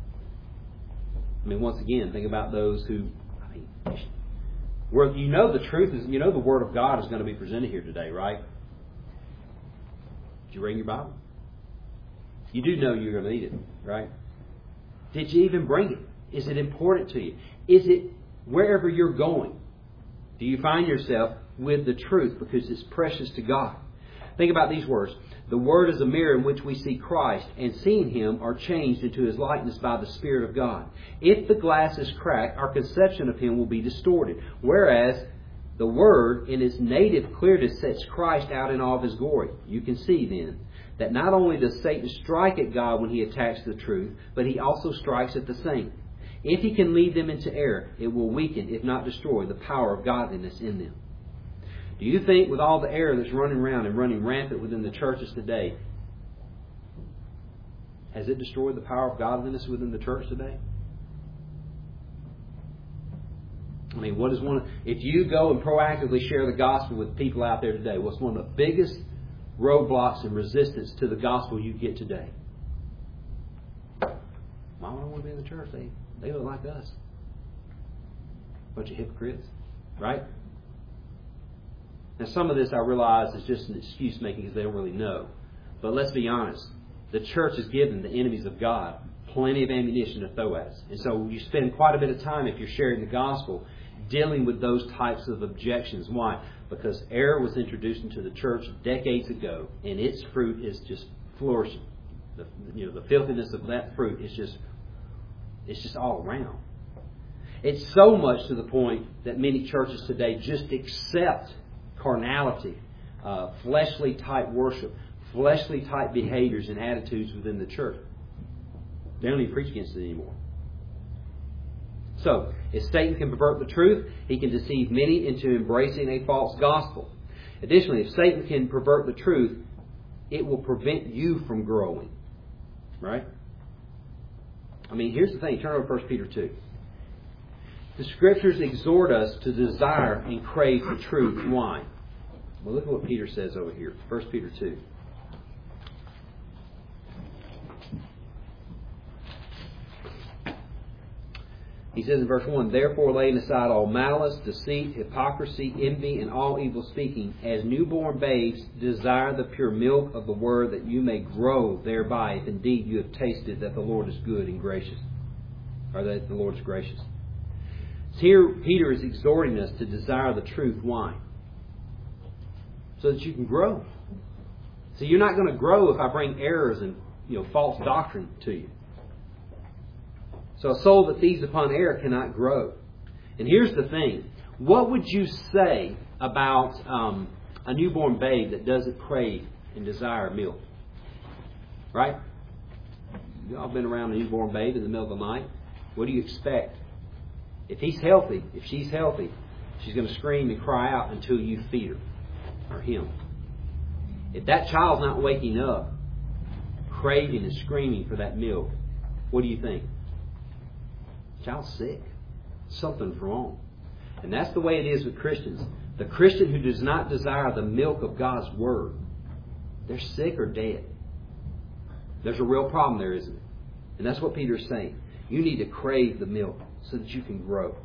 I mean, once again, think about those who, I mean, where you know the truth is, you know the Word of God is going to be presented here today, right? Did you read your Bible? You do know you're going to need it, right? Did you even bring it? Is it important to you? Is it wherever you're going? Do you find yourself with the truth because it's precious to God? Think about these words. The Word is a mirror in which we see Christ, and seeing Him are changed into His likeness by the Spirit of God. If the glass is cracked, our conception of Him will be distorted. Whereas the Word, in its native clearness, sets Christ out in all of His glory. You can see then that not only does Satan strike at God when he attacks the truth, but he also strikes at the saint. If he can lead them into error, it will weaken, if not destroy, the power of godliness in them. Do you think with all the error that's running around and running rampant within the churches today, has it destroyed the power of godliness within the church today? I mean, what is one of, if you go and proactively share the gospel with people out there today, what's one of the biggest roadblocks and resistance to the gospel you get today? Why would I want to be in the church? They, they look like us. Bunch of hypocrites, right? Now, some of this I realize is just an excuse making because they don't really know. But let's be honest. The church has given the enemies of God plenty of ammunition to throw at us. And so you spend quite a bit of time, if you're sharing the gospel, dealing with those types of objections. Why? Because error was introduced into the church decades ago, and its fruit is just flourishing. The, you know, the filthiness of that fruit is just, it's just all around. It's so much to the point that many churches today just accept carnality, uh, fleshly type worship, fleshly type behaviors and attitudes within the church. They don't even preach against it anymore. So, if Satan can pervert the truth, he can deceive many into embracing a false gospel. Additionally, if Satan can pervert the truth, it will prevent you from growing. Right? I mean, here's the thing. Turn over to First Peter two. The Scriptures exhort us to desire and crave the truth. Why? Well, look at what Peter says over here. First Peter two. He says in verse one, therefore laying aside all malice, deceit, hypocrisy, envy, and all evil speaking, as newborn babes desire the pure milk of the word, that you may grow thereby, if indeed you have tasted that the Lord is good and gracious. Or that the Lord is gracious. Here Peter is exhorting us to desire the truth. Why? So that you can grow. So you're not going to grow if I bring errors and, you know, false doctrine to you. So a soul that feeds upon error cannot grow. And here's the thing. What would you say about um, a newborn babe that doesn't crave and desire milk? Right? You all been around a newborn babe in the middle of the night. What do you expect? If he's healthy, if she's healthy, she's going to scream and cry out until you feed her or him. If that child's not waking up, craving and screaming for that milk, what do you think? The child's sick. Something's wrong. And that's the way it is with Christians. The Christian who does not desire the milk of God's Word, they're sick or dead. There's a real problem there, isn't it? And that's what Peter's saying. You need to crave the milk so that you can grow.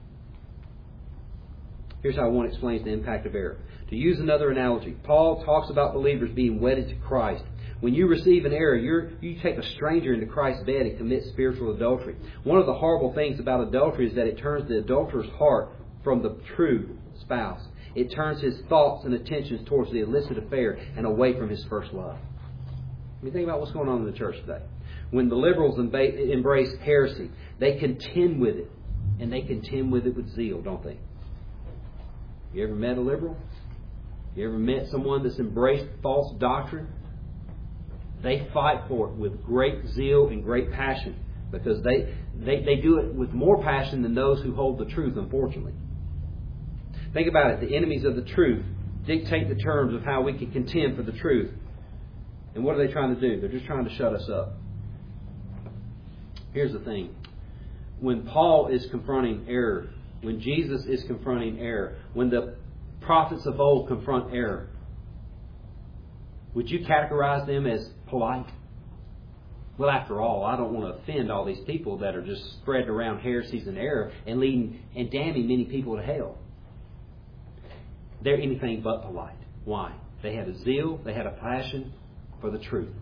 Here's how one explains the impact of error. To use another analogy, Paul talks about believers being wedded to Christ. When you receive an error, you're, you take a stranger into Christ's bed and commit spiritual adultery. One of the horrible things about adultery is that it turns the adulterer's heart from the true spouse. It turns his thoughts and attentions towards the illicit affair and away from his first love. I mean, think about what's going on in the church today. When the liberals embrace heresy, they contend with it. And they contend with it with zeal, don't they? You ever met a liberal? You ever met someone that's embraced false doctrine? They fight for it with great zeal and great passion. Because they, they, they do it with more passion than those who hold the truth, unfortunately. Think about it. The enemies of the truth dictate the terms of how we can contend for the truth. And what are they trying to do? They're just trying to shut us up. Here's the thing. When Paul is confronting error, when Jesus is confronting error, when the prophets of old confront error, would you categorize them as polite? Well, after all, I don't want to offend all these people that are just spreading around heresies and error and leading and damning many people to hell. They're anything but polite. Why? They had a zeal, they had a passion for the truth.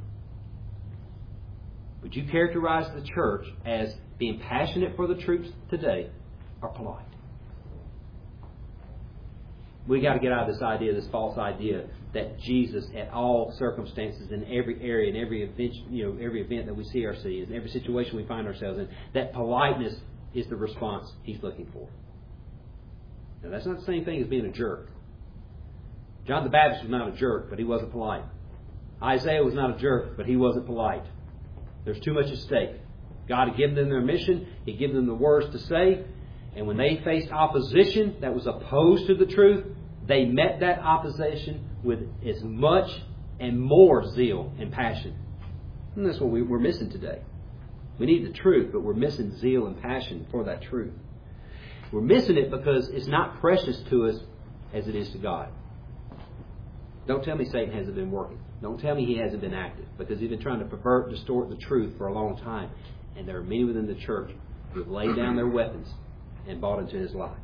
Would you characterize the church as being passionate for the truth today or polite? We got to get out of this idea, this false idea that Jesus, at all circumstances, in every area, in every event, you know, every event that we see ourselves in, every situation we find ourselves in, that politeness is the response He's looking for. Now, that's not the same thing as being a jerk. John the Baptist was not a jerk, but he wasn't polite. Isaiah was not a jerk, but he wasn't polite. There's too much at stake. God had given them their mission. He had given them the words to say. And when they faced opposition that was opposed to the truth, they met that opposition with as much and more zeal and passion. And that's what we, we're missing today. We need the truth, but we're missing zeal and passion for that truth. We're missing it because it's not precious to us as it is to God. Don't tell me Satan hasn't been working. Don't tell me he hasn't been active, because he's been trying to pervert, distort the truth for a long time. And there are many within the church who have laid down their weapons and bought into his lie.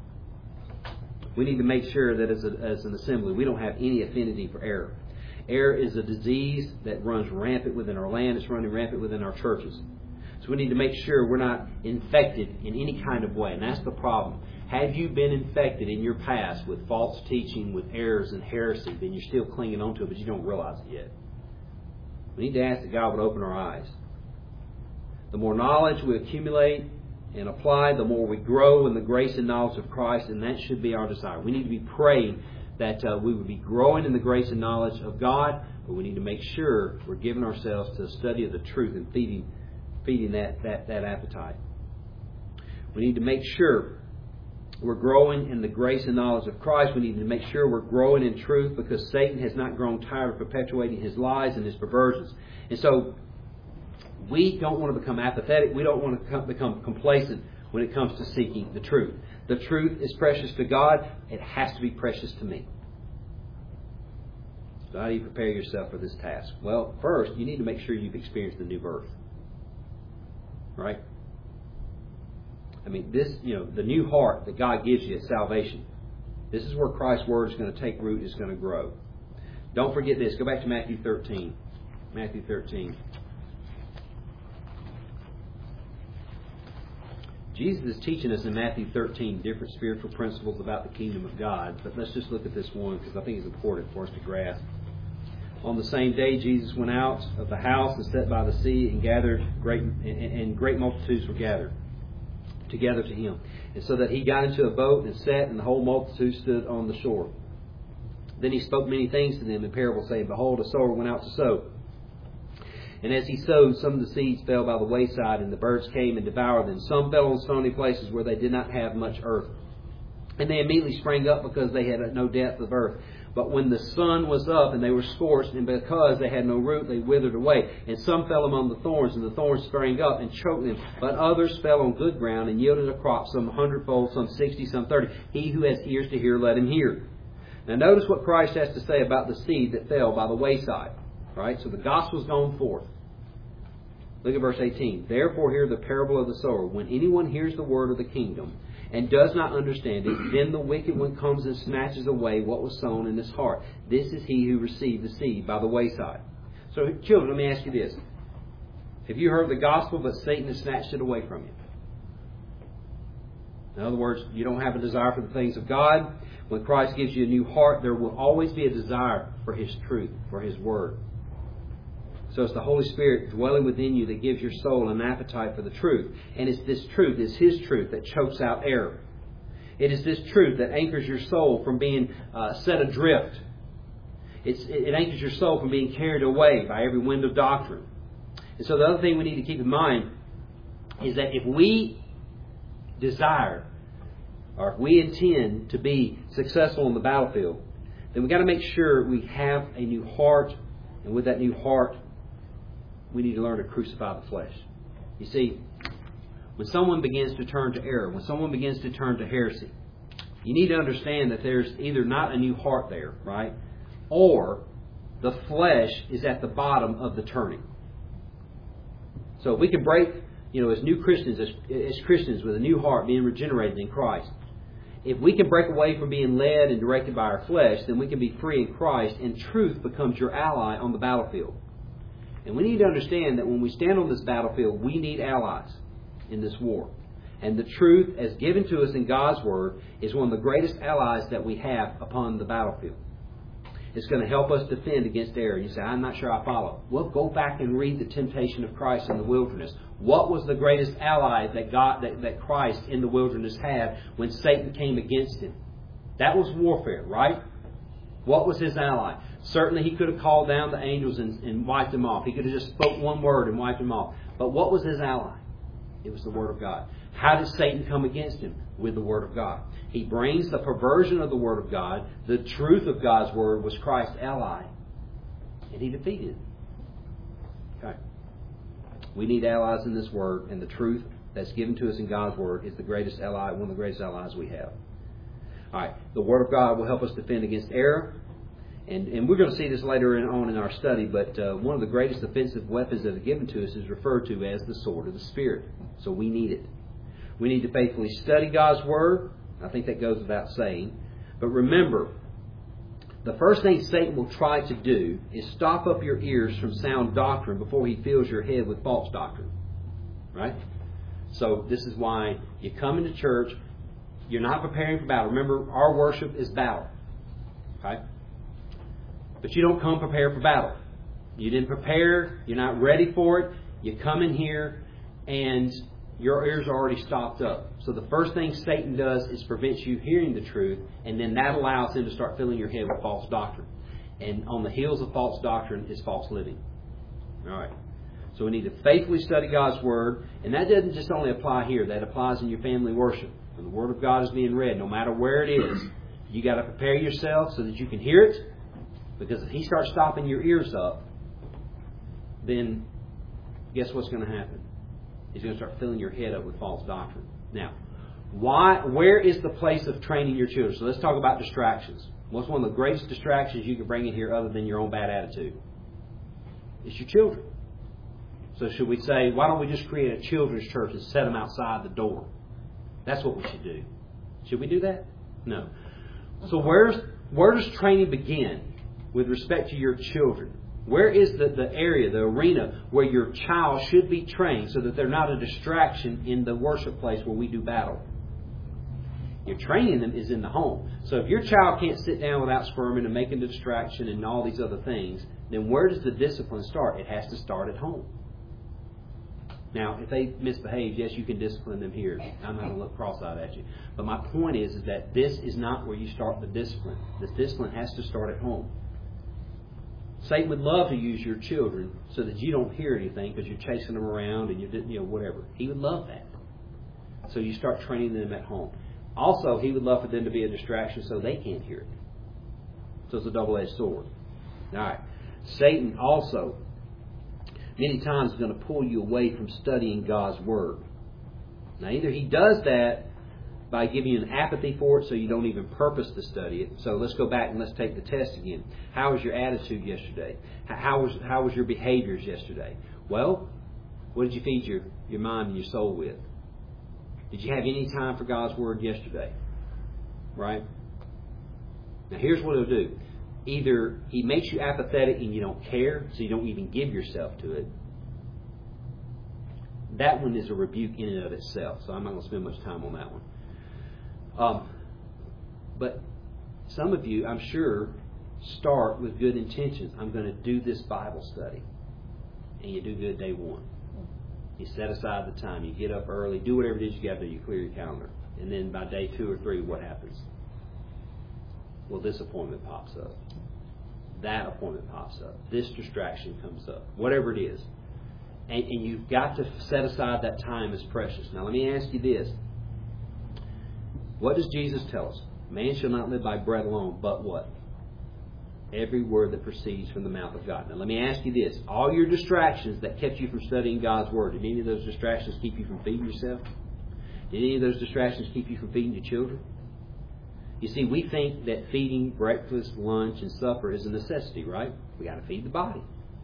We need to make sure that as, a, as an assembly, we don't have any affinity for error. Error is a disease that runs rampant within our land. It's running rampant within our churches. So we need to make sure we're not infected in any kind of way. And that's the problem. Have you been infected in your past with false teaching, with errors and heresy, then you're still clinging on to it, but you don't realize it yet. We need to ask that God would open our eyes. The more knowledge we accumulate and apply, the more we grow in the grace and knowledge of Christ, and that should be our desire. We need to be praying that uh, we would be growing in the grace and knowledge of God, but we need to make sure we're giving ourselves to a study of the truth and feeding, feeding that, that, that appetite. We need to make sure we're growing in the grace and knowledge of Christ. We need to make sure we're growing in truth, because Satan has not grown tired of perpetuating his lies and his perversions. And so we don't want to become apathetic. We don't want to become complacent when it comes to seeking the truth. The truth is precious to God. It has to be precious to me. So how do you prepare yourself for this task? Well, first, you need to make sure you've experienced the new birth. Right? I mean, this, you know, the new heart that God gives you at salvation. This is where Christ's Word is going to take root, is going to grow. Don't forget this. Go back to Matthew thirteen. Matthew thirteen. Jesus is teaching us in Matthew thirteen different spiritual principles about the kingdom of God. But let's just look at this one, because I think it's important for us to grasp. On the same day, Jesus went out of the house and sat by the sea, and gathered great and, and great multitudes were gathered together to him. And so that he got into a boat and sat, and the whole multitude stood on the shore. Then he spoke many things to them in parables, saying, Behold, a sower went out to sow. And as he sowed, some of the seeds fell by the wayside, and the birds came and devoured them. Some fell on stony places where they did not have much earth. And they immediately sprang up because they had no depth of earth. But when the sun was up and they were scorched, and because they had no root, they withered away. And some fell among the thorns, and the thorns sprang up and choked them. But others fell on good ground and yielded a crop, some hundredfold, some sixty, some thirty. He who has ears to hear, let him hear. Now notice what Christ has to say about the seed that fell by the wayside. Right? So the gospel's gone forth. Look at verse eighteen. Therefore hear the parable of the sower. When anyone hears the word of the kingdom and does not understand it, then the wicked one comes and snatches away what was sown in his heart. This is he who received the seed by the wayside. So children, let me ask you this. Have you heard the gospel, but Satan has snatched it away from you? In other words, you don't have a desire for the things of God. When Christ gives you a new heart, there will always be a desire for His truth, for His Word. So it's the Holy Spirit dwelling within you that gives your soul an appetite for the truth. And it's this truth, it's His truth that chokes out error. It is this truth that anchors your soul from being uh, set adrift. It's, it anchors your soul from being carried away by every wind of doctrine. And so the other thing we need to keep in mind is that if we desire, or if we intend to be successful on the battlefield, then we've got to make sure we have a new heart. And with that new heart, we need to learn to crucify the flesh. You see, when someone begins to turn to error, when someone begins to turn to heresy, you need to understand that there's either not a new heart there, right? Or the flesh is at the bottom of the turning. So if we can break, you know, as new Christians, as, as Christians with a new heart being regenerated in Christ, if we can break away from being led and directed by our flesh, then we can be free in Christ, and truth becomes your ally on the battlefield. And we need to understand that when we stand on this battlefield, we need allies in this war. And the truth, as given to us in God's Word, is one of the greatest allies that we have upon the battlefield. It's going to help us defend against error. You say, I'm not sure I follow. Well, go back and read the temptation of Christ in the wilderness. What was the greatest ally that God, that, that Christ in the wilderness had when Satan came against Him? That was warfare, right? What was His ally? Certainly He could have called down the angels and, and wiped them off. He could have just spoke one word and wiped them off. But what was His ally? It was the Word of God. How did Satan come against Him? With the Word of God. He brings the perversion of the Word of God. The truth of God's Word was Christ's ally. And He defeated it. Okay. We need allies in this Word, and the truth that's given to us in God's Word is the greatest ally, one of the greatest allies we have. All right. The Word of God will help us defend against error. And, and we're going to see this later on in our study, but uh, one of the greatest offensive weapons that are given to us is referred to as the sword of the Spirit. So we need it. We need to faithfully study God's Word. I think that goes without saying. But remember, the first thing Satan will try to do is stop up your ears from sound doctrine before he fills your head with false doctrine. Right? So this is why you come into church, you're not preparing for battle. Remember, our worship is battle. Okay? But you don't come prepared for battle. You didn't prepare. You're not ready for it. You come in here and your ears are already stopped up. So the first thing Satan does is prevent you hearing the truth, and then that allows him to start filling your head with false doctrine. And on the heels of false doctrine is false living. All right. So we need to faithfully study God's Word. And that doesn't just only apply here. That applies in your family worship. When the Word of God is being read, no matter where it is, you got to prepare yourself so that you can hear it. Because if he starts stopping your ears up, then guess what's going to happen? He's going to start filling your head up with false doctrine. Now, why? Where is the place of training your children? So let's talk about distractions. What's one of the greatest distractions you can bring in here other than your own bad attitude? It's your children. So should we say, why don't we just create a children's church and set them outside the door? That's what we should do. Should we do that? No. So where's where does training begin with respect to your children? Where is the, the area, the arena where your child should be trained so that they're not a distraction in the worship place where we do battle? Your training them is in the home. So if your child can't sit down without squirming and making a distraction and all these other things, then where does the discipline start? It has to start at home. Now, if they misbehave, yes, you can discipline them here. I'm not going to look cross-eyed at you. But my point is, is that this is not where you start the discipline. The discipline has to start at home. Satan would love to use your children so that you don't hear anything because you're chasing them around and you didn't, you know, whatever. He would love that. So you start training them at home. Also, he would love for them to be a distraction so they can't hear it. So it's a double-edged sword. All right. Satan also, many times, is going to pull you away from studying God's Word. Now, either he does that by giving you an apathy for it so you don't even purpose to study it. So let's go back and let's take the test again. How was your attitude yesterday? How was how was your behaviors yesterday? Well, what did you feed your, your mind and your soul with? Did you have any time for God's Word yesterday? Right? Now here's what he'll do. Either he makes you apathetic and you don't care, so you don't even give yourself to it. That one is a rebuke in and of itself, so I'm not going to spend much time on that one. Um, but some of you, I'm sure, start with good intentions. I'm going to do this Bible study. And you do good day one. You set aside the time. You get up early. Do whatever it is you got to do. You clear your calendar. And then by day two or three, what happens? Well, this appointment pops up. That appointment pops up. This distraction comes up. Whatever it is. And, and you've got to set aside that time as precious. Now, let me ask you this. What does Jesus tell us? Man shall not live by bread alone, but what? Every word that proceeds from the mouth of God. Now, let me ask you this. All your distractions that kept you from studying God's Word, did any of those distractions keep you from feeding yourself? Did any of those distractions keep you from feeding your children? You see, we think that feeding breakfast, lunch, and supper is a necessity, right? We got to feed the body.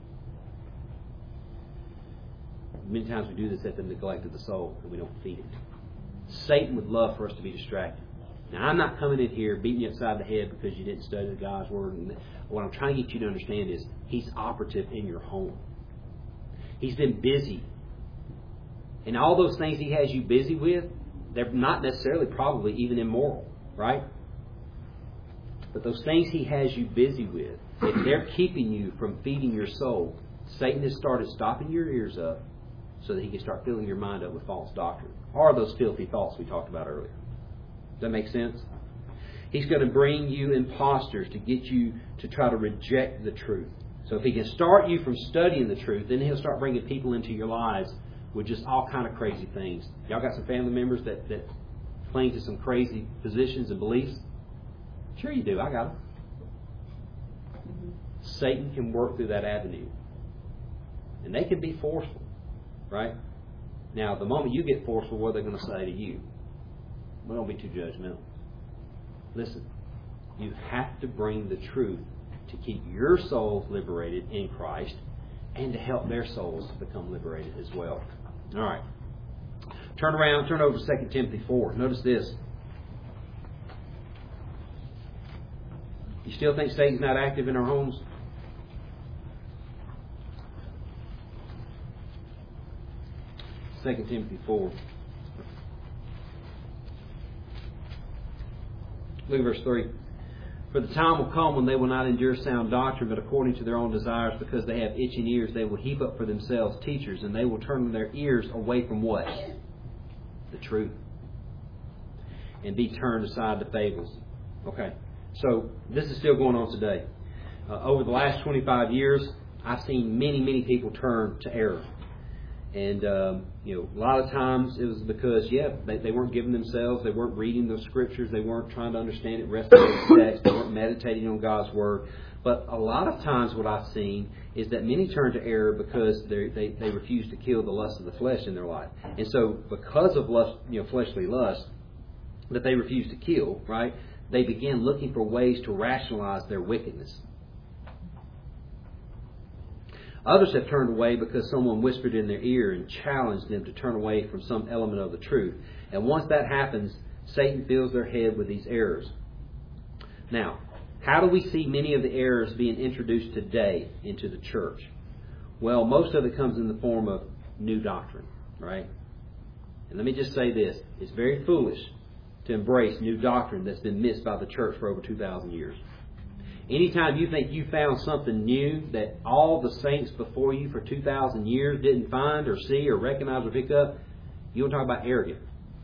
Many times we do this at the neglect of the soul, and we don't feed it. Satan would love for us to be distracted. Now, I'm not coming in here beating you upside the head because you didn't study God's Word. And what I'm trying to get you to understand is He's operative in your home. He's been busy. And all those things He has you busy with, they're not necessarily probably even immoral, right? But those things He has you busy with, if they're keeping you from feeding your soul, Satan has started stopping your ears up so that he can start filling your mind up with false doctrine. Or those filthy thoughts we talked about earlier. Does that make sense? He's going to bring you imposters to get you to try to reject the truth. So if he can start you from studying the truth, then he'll start bringing people into your lives with just all kind of crazy things. Y'all got some family members that, that cling to some crazy positions and beliefs? Sure you do. I got them. Satan can work through that avenue. And they can be forceful. Right? Now, the moment you get forceful, what are they going to say to you? Well, don't be too judgmental. Listen, you have to bring the truth to keep your souls liberated in Christ and to help their souls become liberated as well. All right. Turn around, turn over to Second Timothy four. Notice this. You still think Satan's not active in our homes? Second Timothy four. Look at verse three. For the time will come when they will not endure sound doctrine, but according to their own desires, because they have itching ears, they will heap up for themselves teachers, and they will turn their ears away from what? The truth. And be turned aside to fables. Okay. So, this is still going on today. Uh, over the last twenty-five years, I've seen many, many people turn to error. And, um, you know, a lot of times it was because, yeah, they, they weren't giving themselves, they weren't reading the Scriptures, they weren't trying to understand it, resting in the text, they weren't meditating on God's Word. But a lot of times what I've seen is that many turn to error because they they they refuse to kill the lust of the flesh in their life. And so because of lust, you know, fleshly lust that they refuse to kill, right, they begin looking for ways to rationalize their wickedness. Others have turned away because someone whispered in their ear and challenged them to turn away from some element of the truth. And once that happens, Satan fills their head with these errors. Now, how do we see many of the errors being introduced today into the church? Well, most of it comes in the form of new doctrine, right? And let me just say this. It's very foolish to embrace new doctrine that's been missed by the church for over two thousand years. Anytime you think you found something new that all the saints before you for two thousand years didn't find or see or recognize or pick up, you want to talk about arrogant.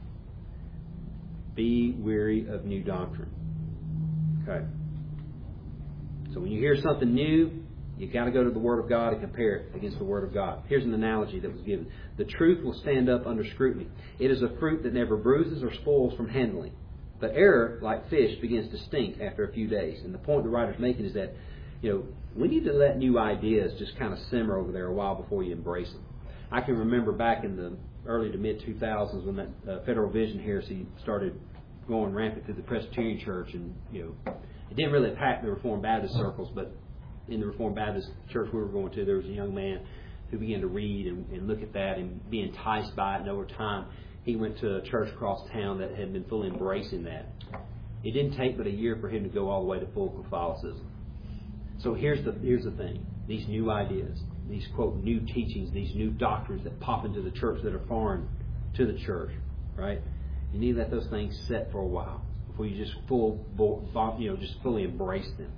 Be weary of new doctrine. Okay. So when you hear something new, you've got to go to the Word of God and compare it against the Word of God. Here's an analogy that was given. The truth will stand up under scrutiny. It is a fruit that never bruises or spoils from handling. But error, like fish, begins to stink after a few days. And the point the writer's making is that, you know, we need to let new ideas just kind of simmer over there a while before you embrace them. I can remember back in the early to mid two thousands when that uh, Federal Vision heresy started going rampant through the Presbyterian Church, and you know, it didn't really pack the Reformed Baptist circles, but in the Reformed Baptist church we were going to, there was a young man who began to read and, and look at that and be enticed by it, and over time he went to a church across town that had been fully embracing that. It didn't take but a year for him to go all the way to full Catholicism. So here's the here's the thing. These new ideas, these, quote, new teachings, these new doctrines that pop into the church that are foreign to the church, right? You need to let those things set for a while before you just full, you know, just fully embrace them.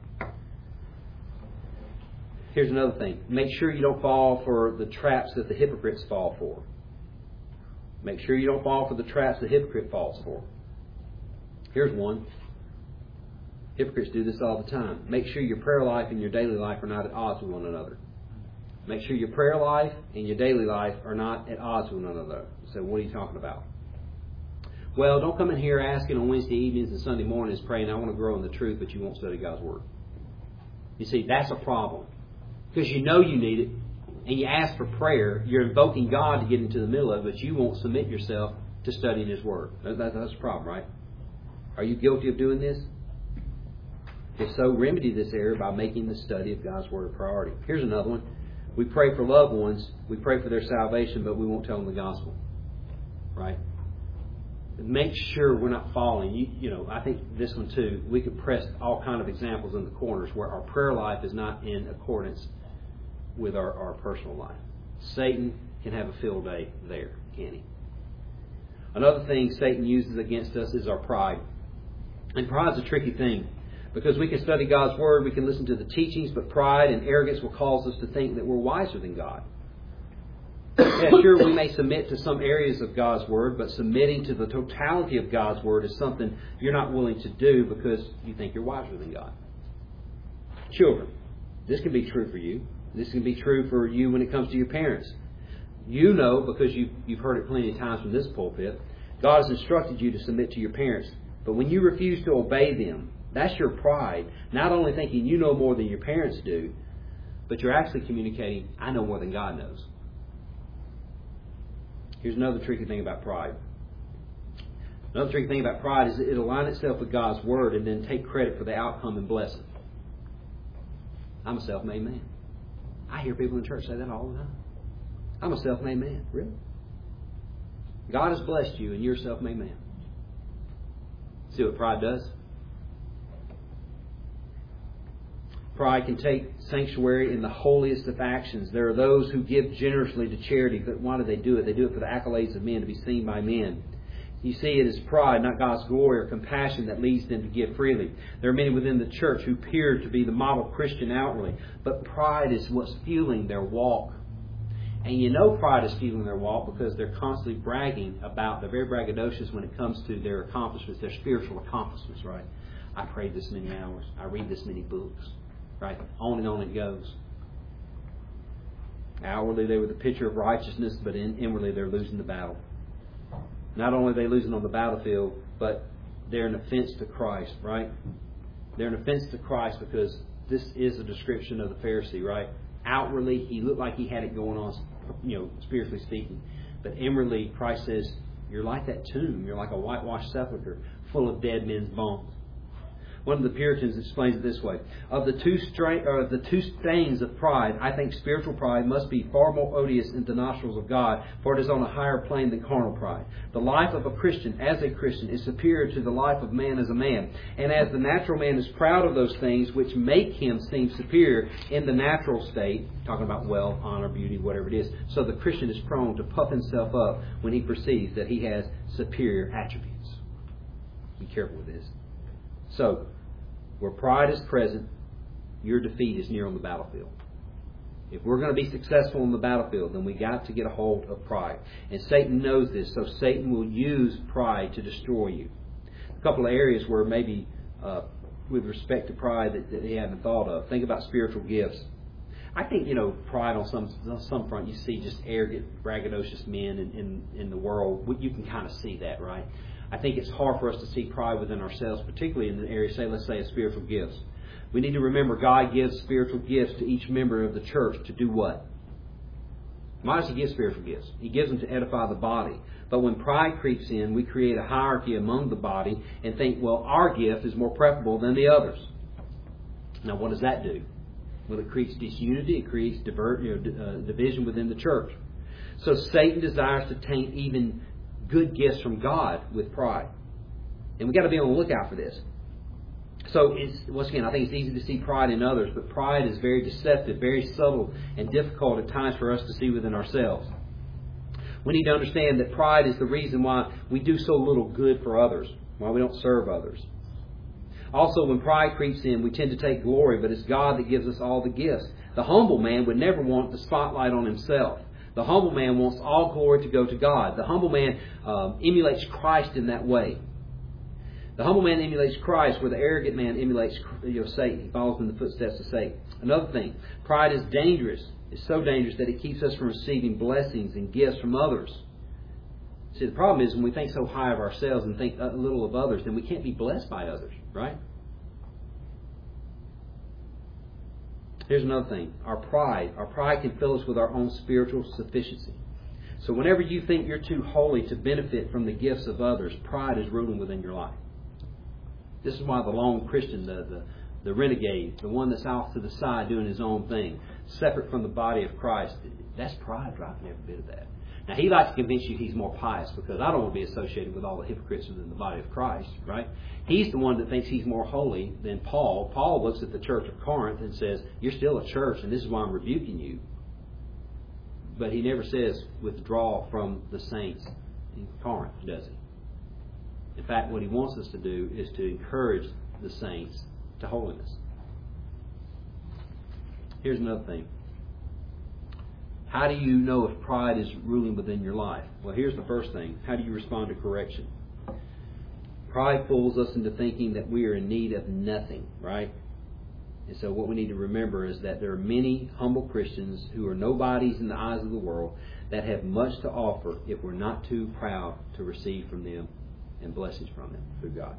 Here's another thing. Make sure you don't fall for the traps that the hypocrites fall for. Make sure you don't fall for the traps the hypocrite falls for. Here's one. Hypocrites do this all the time. Make sure your prayer life and your daily life are not at odds with one another. Make sure your prayer life and your daily life are not at odds with one another. So what are you talking about? Well, don't come in here asking on Wednesday evenings and Sunday mornings praying, I want to grow in the truth, but you won't study God's Word. You see, that's a problem. Because you know you need it, and you ask for prayer, you're invoking God to get into the middle of it, but you won't submit yourself to studying His Word. That, that, that's a problem, right? Are you guilty of doing this? If so, remedy this error by making the study of God's Word a priority. Here's another one. We pray for loved ones, we pray for their salvation, but we won't tell them the gospel. Right? Make sure we're not falling. You, you know, I think this one too, we could press all kind of examples in the corners where our prayer life is not in accordance with our, our personal life. Satan can have a field day there, can he? Another thing Satan uses against us is our pride. And pride's a tricky thing. Because we can study God's Word, we can listen to the teachings, but pride and arrogance will cause us to think that we're wiser than God. Yeah, sure, we may submit to some areas of God's Word, but submitting to the totality of God's Word is something you're not willing to do because you think you're wiser than God. Children, this can be true for you. This can be true for you when it comes to your parents. You know, because you've, you've heard it plenty of times from this pulpit, God has instructed you to submit to your parents. But when you refuse to obey them, that's your pride. Not only thinking you know more than your parents do, but you're actually communicating, I know more than God knows. Here's another tricky thing about pride. Another tricky thing about pride is it'll align itself with God's Word and then take credit for the outcome and blessing. I'm a self-made man. I hear people in church say that all the time. I'm a self-made man. Really? God has blessed you and you're a self-made man. See what pride does? Pride can take sanctuary in the holiest of actions. There are those who give generously to charity, but why do they do it? They do it for the accolades of men, to be seen by men. You see, it is pride, not God's glory or compassion, that leads them to give freely. There are many within the church who appear to be the model Christian outwardly, but pride is what's fueling their walk. And you know pride is fueling their walk because they're constantly bragging about, they're very braggadocious when it comes to their accomplishments, their spiritual accomplishments, right? I prayed this many hours. I read this many books. Right? On and on it goes. Outwardly they were the picture of righteousness, but in, inwardly they're losing the battle. Not only are they losing on the battlefield, but they're an offense to Christ, right? They're an offense to Christ because this is a description of the Pharisee, right? Outwardly he looked like he had it going on, you know, spiritually speaking. But inwardly Christ says, you're like that tomb. You're like a whitewashed sepulchre full of dead men's bones. One of the Puritans explains it this way. Of the two stra- or the two stains of pride, I think spiritual pride must be far more odious in the nostrils of God, for it is on a higher plane than carnal pride. The life of a Christian as a Christian is superior to the life of man as a man. And as the natural man is proud of those things which make him seem superior in the natural state, talking about wealth, honor, beauty, whatever it is, so the Christian is prone to puff himself up when he perceives that he has superior attributes. Be careful with this. So, where pride is present, your defeat is near on the battlefield. If we're going to be successful on the battlefield, then we got to get a hold of pride. And Satan knows this, so Satan will use pride to destroy you. A couple of areas where maybe uh, with respect to pride that, that he hadn't thought of. Think about spiritual gifts. I think, you know, pride on some on some front, you see just arrogant, braggadocious men in, in, in the world. You can kind of see that, right? I think it's hard for us to see pride within ourselves, particularly in the area, say, let's say, of spiritual gifts. We need to remember God gives spiritual gifts to each member of the church to do what? Why does He give spiritual gifts? He gives them to edify the body. But when pride creeps in, we create a hierarchy among the body and think, well, our gift is more preferable than the others. Now, what does that do? Well, it creates disunity. It creates divert, you know, uh, division within the church. So Satan desires to taint even good gifts from God with pride. And we've got to be on the lookout for this. So, it's, once again, I think it's easy to see pride in others, but pride is very deceptive, very subtle, and difficult at times for us to see within ourselves. We need to understand that pride is the reason why we do so little good for others, why we don't serve others. Also, when pride creeps in, we tend to take glory, but it's God that gives us all the gifts. The humble man would never want the spotlight on himself. The humble man wants all glory to go to God. The humble man um, emulates Christ in that way. The humble man emulates Christ, where the arrogant man emulates, you know, Satan. He follows in the footsteps of Satan. Another thing, pride is dangerous. It's so dangerous that it keeps us from receiving blessings and gifts from others. See, the problem is when we think so high of ourselves and think a little of others, then we can't be blessed by others, right? Here's another thing. Our pride. Our pride can fill us with our own spiritual sufficiency. So whenever you think you're too holy to benefit from the gifts of others, pride is ruling within your life. This is why the lone Christian, the, the, the renegade, the one that's off to the side doing his own thing, separate from the body of Christ, that's pride driving every bit of that. Now, he likes to convince you he's more pious because I don't want to be associated with all the hypocrites within the body of Christ, right? He's the one that thinks he's more holy than Paul. Paul looks at the church of Corinth and says, you're still a church and this is why I'm rebuking you. But he never says withdraw from the saints in Corinth, does he? In fact, what he wants us to do is to encourage the saints to holiness. Here's another thing. How do you know if pride is ruling within your life? Well, here's the first thing. How do you respond to correction? Pride fools us into thinking that we are in need of nothing, right? And so what we need to remember is that there are many humble Christians who are nobodies in the eyes of the world that have much to offer if we're not too proud to receive from them and blessings from them through God.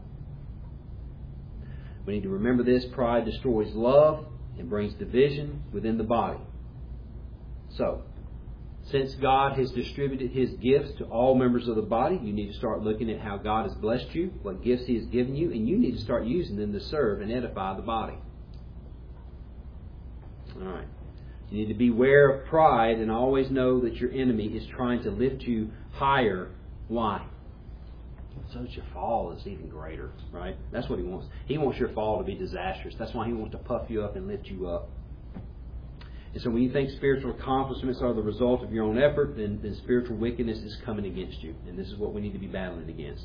We need to remember this. Pride destroys love and brings division within the body. So, since God has distributed His gifts to all members of the body, you need to start looking at how God has blessed you, what gifts He has given you, and you need to start using them to serve and edify the body. All right. You need to beware of pride and always know that your enemy is trying to lift you higher. Why? So that your fall is even greater, right? That's what he wants. He wants your fall to be disastrous. That's why he wants to puff you up and lift you up. And so when you think spiritual accomplishments are the result of your own effort, then, then spiritual wickedness is coming against you. And this is what we need to be battling against.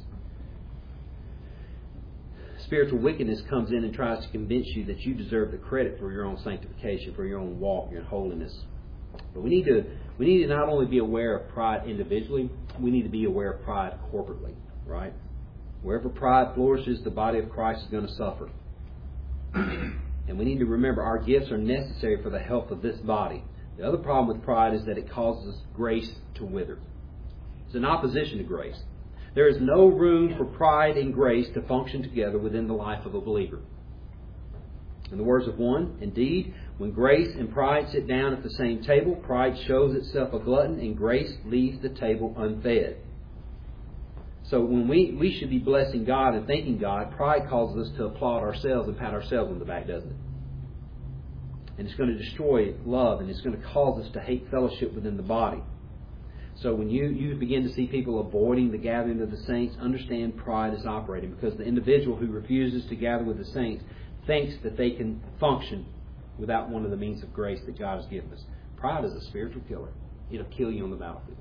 Spiritual wickedness comes in and tries to convince you that you deserve the credit for your own sanctification, for your own walk, your holiness. But we need to we need to not only be aware of pride individually, we need to be aware of pride corporately. Right? Wherever pride flourishes, the body of Christ is going to suffer. And we need to remember our gifts are necessary for the health of this body. The other problem with pride is that it causes grace to wither. It's an opposition to grace. There is no room for pride and grace to function together within the life of a believer. In the words of one, indeed, when grace and pride sit down at the same table, pride shows itself a glutton and grace leaves the table unfed. So when we, we should be blessing God and thanking God, pride causes us to applaud ourselves and pat ourselves on the back, doesn't it? And it's going to destroy love, and it's going to cause us to hate fellowship within the body. So when you, you begin to see people avoiding the gathering of the saints, understand pride is operating, because the individual who refuses to gather with the saints thinks that they can function without one of the means of grace that God has given us. Pride is a spiritual killer. It'll kill you on the battlefield.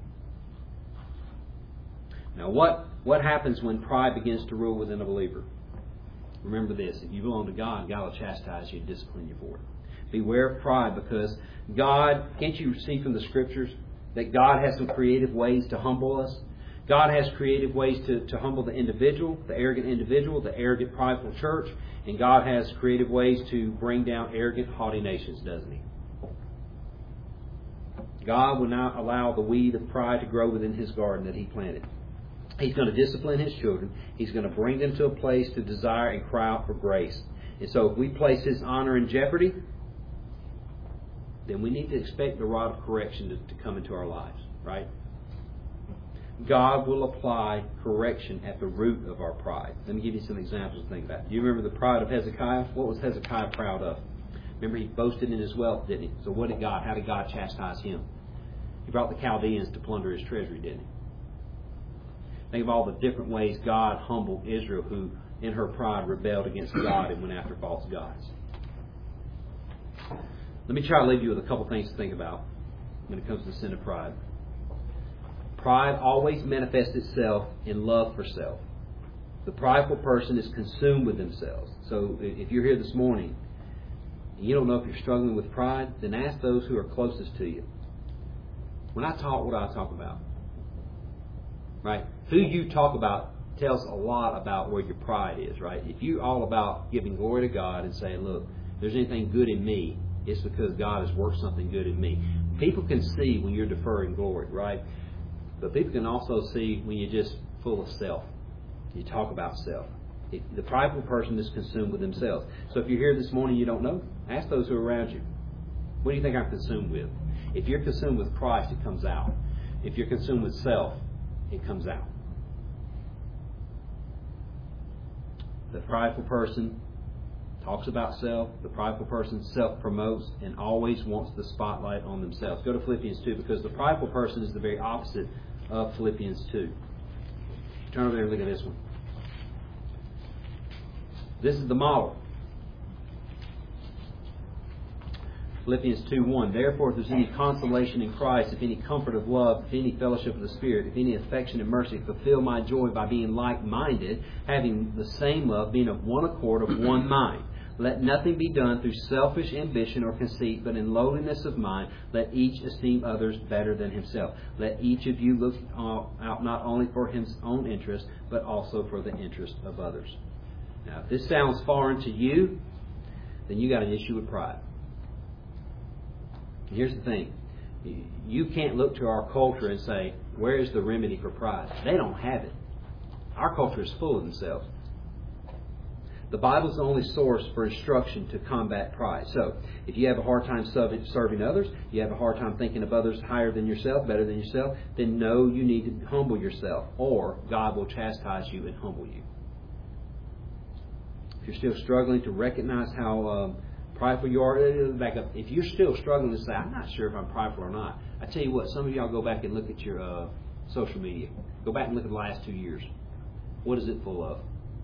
Now, what, what happens when pride begins to rule within a believer? remember this. If you belong to God, God will chastise you and discipline you for it. Beware of pride, because God, can't you see from the Scriptures that God has some creative ways to humble us? God has creative ways to, to humble the individual, the arrogant individual, the arrogant, prideful church. And God has creative ways to bring down arrogant, haughty nations, doesn't He? God will not allow the weed of pride to grow within His garden that He planted. He's going to discipline His children. He's going to bring them to a place to desire and cry out for grace. And so if we place His honor in jeopardy, then we need to expect the rod of correction to, to come into our lives, right? God will apply correction at the root of our pride. Let me give you some examples to think about. Do you remember the pride of Hezekiah? What was Hezekiah proud of? Remember, he boasted in his wealth, didn't he? So what did God, how did God chastise him? He brought the Chaldeans to plunder his treasury, didn't he? Think of all the different ways God humbled Israel, who in her pride rebelled against God and went after false gods. Let me try to leave you with a couple things to think about when it comes to the sin of pride. Pride always manifests itself in love for self. The prideful person is consumed with themselves. So if you're here this morning and you don't know if you're struggling with pride, then ask those who are closest to you. When I talk, what do I talk about? Right? Who you talk about tells a lot about where your pride is, right? If you're all about giving glory to God and saying, look, if there's anything good in me, it's because God has worked something good in me. People can see when you're deferring glory, right? But people can also see when you're just full of self. You talk about self. If the prideful person is consumed with themselves. So if you're here this morning and you don't know, ask those who are around you. What do you think I'm consumed with? If you're consumed with Christ, it comes out. If you're consumed with self, it comes out. The prideful person talks about self. The prideful person self-promotes and always wants the spotlight on themselves. Go to Philippians two, because the prideful person is the very opposite of Philippians two. Turn over there and look at this one. This is the model. Philippians two one. Therefore, if there's any consolation in Christ, if any comfort of love, if any fellowship of the Spirit, if any affection and mercy, fulfill my joy by being like-minded, having the same love, being of one accord, of one mind. Let nothing be done through selfish ambition or conceit, but in lowliness of mind, let each esteem others better than himself. Let each of you look out not only for his own interest, but also for the interest of others. Now, if this sounds foreign to you, then you got an issue with pride. And here's the thing. You can't look to our culture and say, where is the remedy for pride? They don't have it. Our culture is full of themselves. The Bible is the only source for instruction to combat pride. So, if you have a hard time serving others, you have a hard time thinking of others higher than yourself, better than yourself, then know you need to humble yourself, or God will chastise you and humble you. If you're still struggling to recognize how um, prideful you are, back up. If you're still struggling to say, I'm not sure if I'm prideful or not, I tell you what, some of y'all go back and look at your uh, social media. Go back and look at the last two years. What is it full of?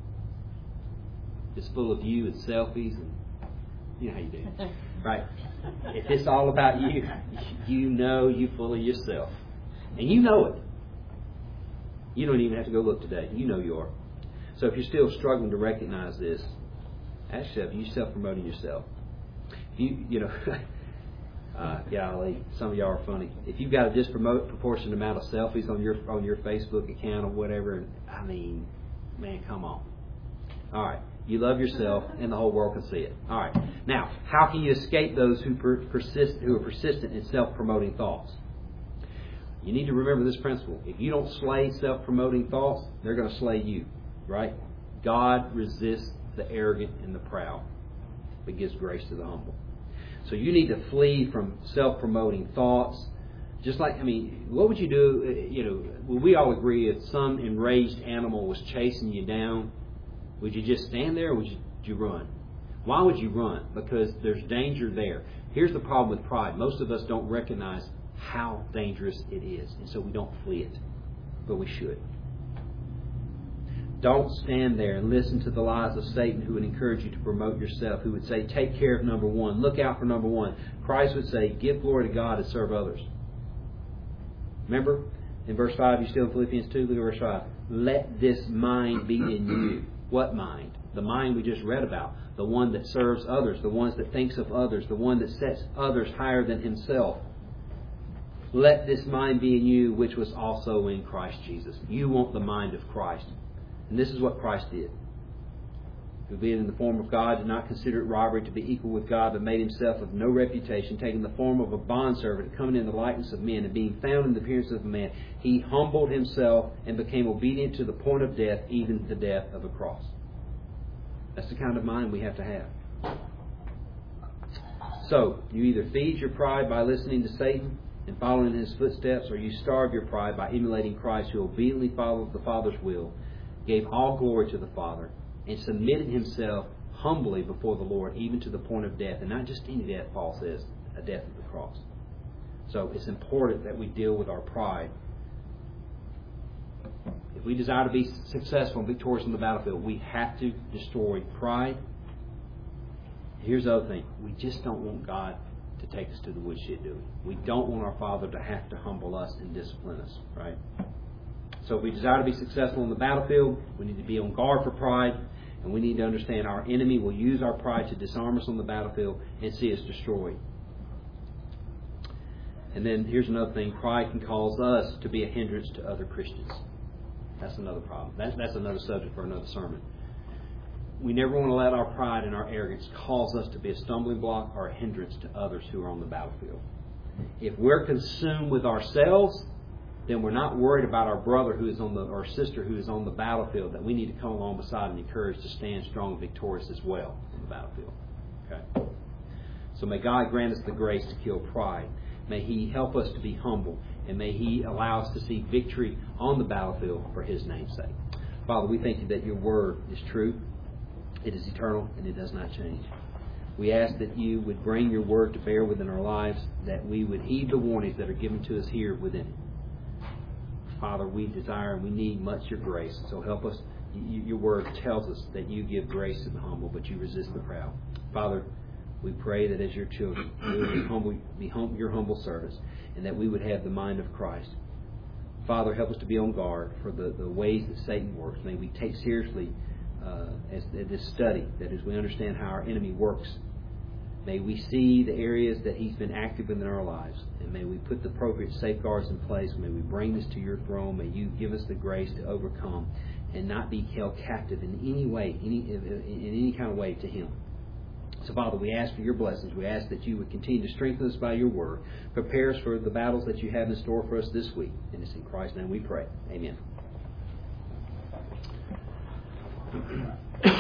It's full of you and selfies, and you know how you do, right? If it's all about you, you know you're full of yourself, and you know it. You don't even have to go look today. You know you are. So if you're still struggling to recognize this, ask yourself: are you self-promoting yourself? If you, you know, uh, golly, some of y'all are funny. If you've got a disproportionate amount of selfies on your on your Facebook account or whatever, I mean, man, come on. All right. You love yourself, and the whole world can see it. All right. Now, how can you escape those who per- persist, who are persistent in self-promoting thoughts? You need to remember this principle. If you don't slay self-promoting thoughts, they're going to slay you, right? God resists the arrogant and the proud, but gives grace to the humble. So you need to flee from self-promoting thoughts. Just like, I mean, what would you do? You know, will we all agree if some enraged animal was chasing you down? Would you just stand there, or would you, would you run? Why would you run? Because there's danger there. Here's the problem with pride. Most of us don't recognize how dangerous it is, and so we don't flee it. But we should. Don't stand there and listen to the lies of Satan, who would encourage you to promote yourself, who would say, take care of number one. Look out for number one. Christ would say, give glory to God and serve others. Remember, in verse five, you still in Philippians two, look at verse five. Let this mind be in you. What mind? The mind we just read about. The one that serves others. The one that thinks of others. The one that sets others higher than himself. Let this mind be in you, which was also in Christ Jesus. You want the mind of Christ. And this is what Christ did. Who being in the form of God did not consider it robbery to be equal with God, but made himself of no reputation, taking the form of a bondservant, coming in the likeness of men, and being found in the appearance of a man, he humbled himself and became obedient to the point of death, even the death of a cross. That's the kind of mind we have to have. So, you either feed your pride by listening to Satan and following in his footsteps, or you starve your pride by emulating Christ, who obediently followed the Father's will, gave all glory to the Father, and submitted himself humbly before the Lord, even to the point of death. And not just any death, Paul says, a death of the cross. So it's important that we deal with our pride. If we desire to be successful and victorious on the battlefield, we have to destroy pride. Here's the other thing. We just don't want God to take us to the woodshed, do we? We don't want our Father to have to humble us and discipline us, right? So if we desire to be successful on the battlefield, we need to be on guard for pride, and we need to understand our enemy will use our pride to disarm us on the battlefield and see us destroyed. And then here's another thing. Pride can cause us to be a hindrance to other Christians. That's another problem. That's, that's another subject for another sermon. We never want to let our pride and our arrogance cause us to be a stumbling block or a hindrance to others who are on the battlefield. If we're consumed with ourselves, then we're not worried about our brother who is on the or sister who is on the battlefield, that we need to come along beside and encourage to stand strong and victorious as well on the battlefield. Okay. So may God grant us the grace to kill pride. May He help us to be humble, and may He allow us to see victory on the battlefield for His name's sake. Father, we thank You that Your Word is true. It is eternal, and it does not change. We ask that You would bring Your Word to bear within our lives, that we would heed the warnings that are given to us here within it. Father, we desire and we need much Your grace. So help us. You, your Word tells us that You give grace to the humble, but You resist the proud. Father, we pray that as Your children, we would be, humble, be hum, Your humble servants, and that we would have the mind of Christ. Father, help us to be on guard for the, the ways that Satan works. May we take seriously uh, as, as this study, that as we understand how our enemy works, may we see the areas that he's been active in our lives, and may we put the appropriate safeguards in place. May we bring this to Your throne. May You give us the grace to overcome and not be held captive in any way, any in any kind of way to him. So, Father, we ask for Your blessings. We ask that You would continue to strengthen us by Your Word. Prepare us for the battles that You have in store for us this week. And it's in Christ's name we pray. Amen.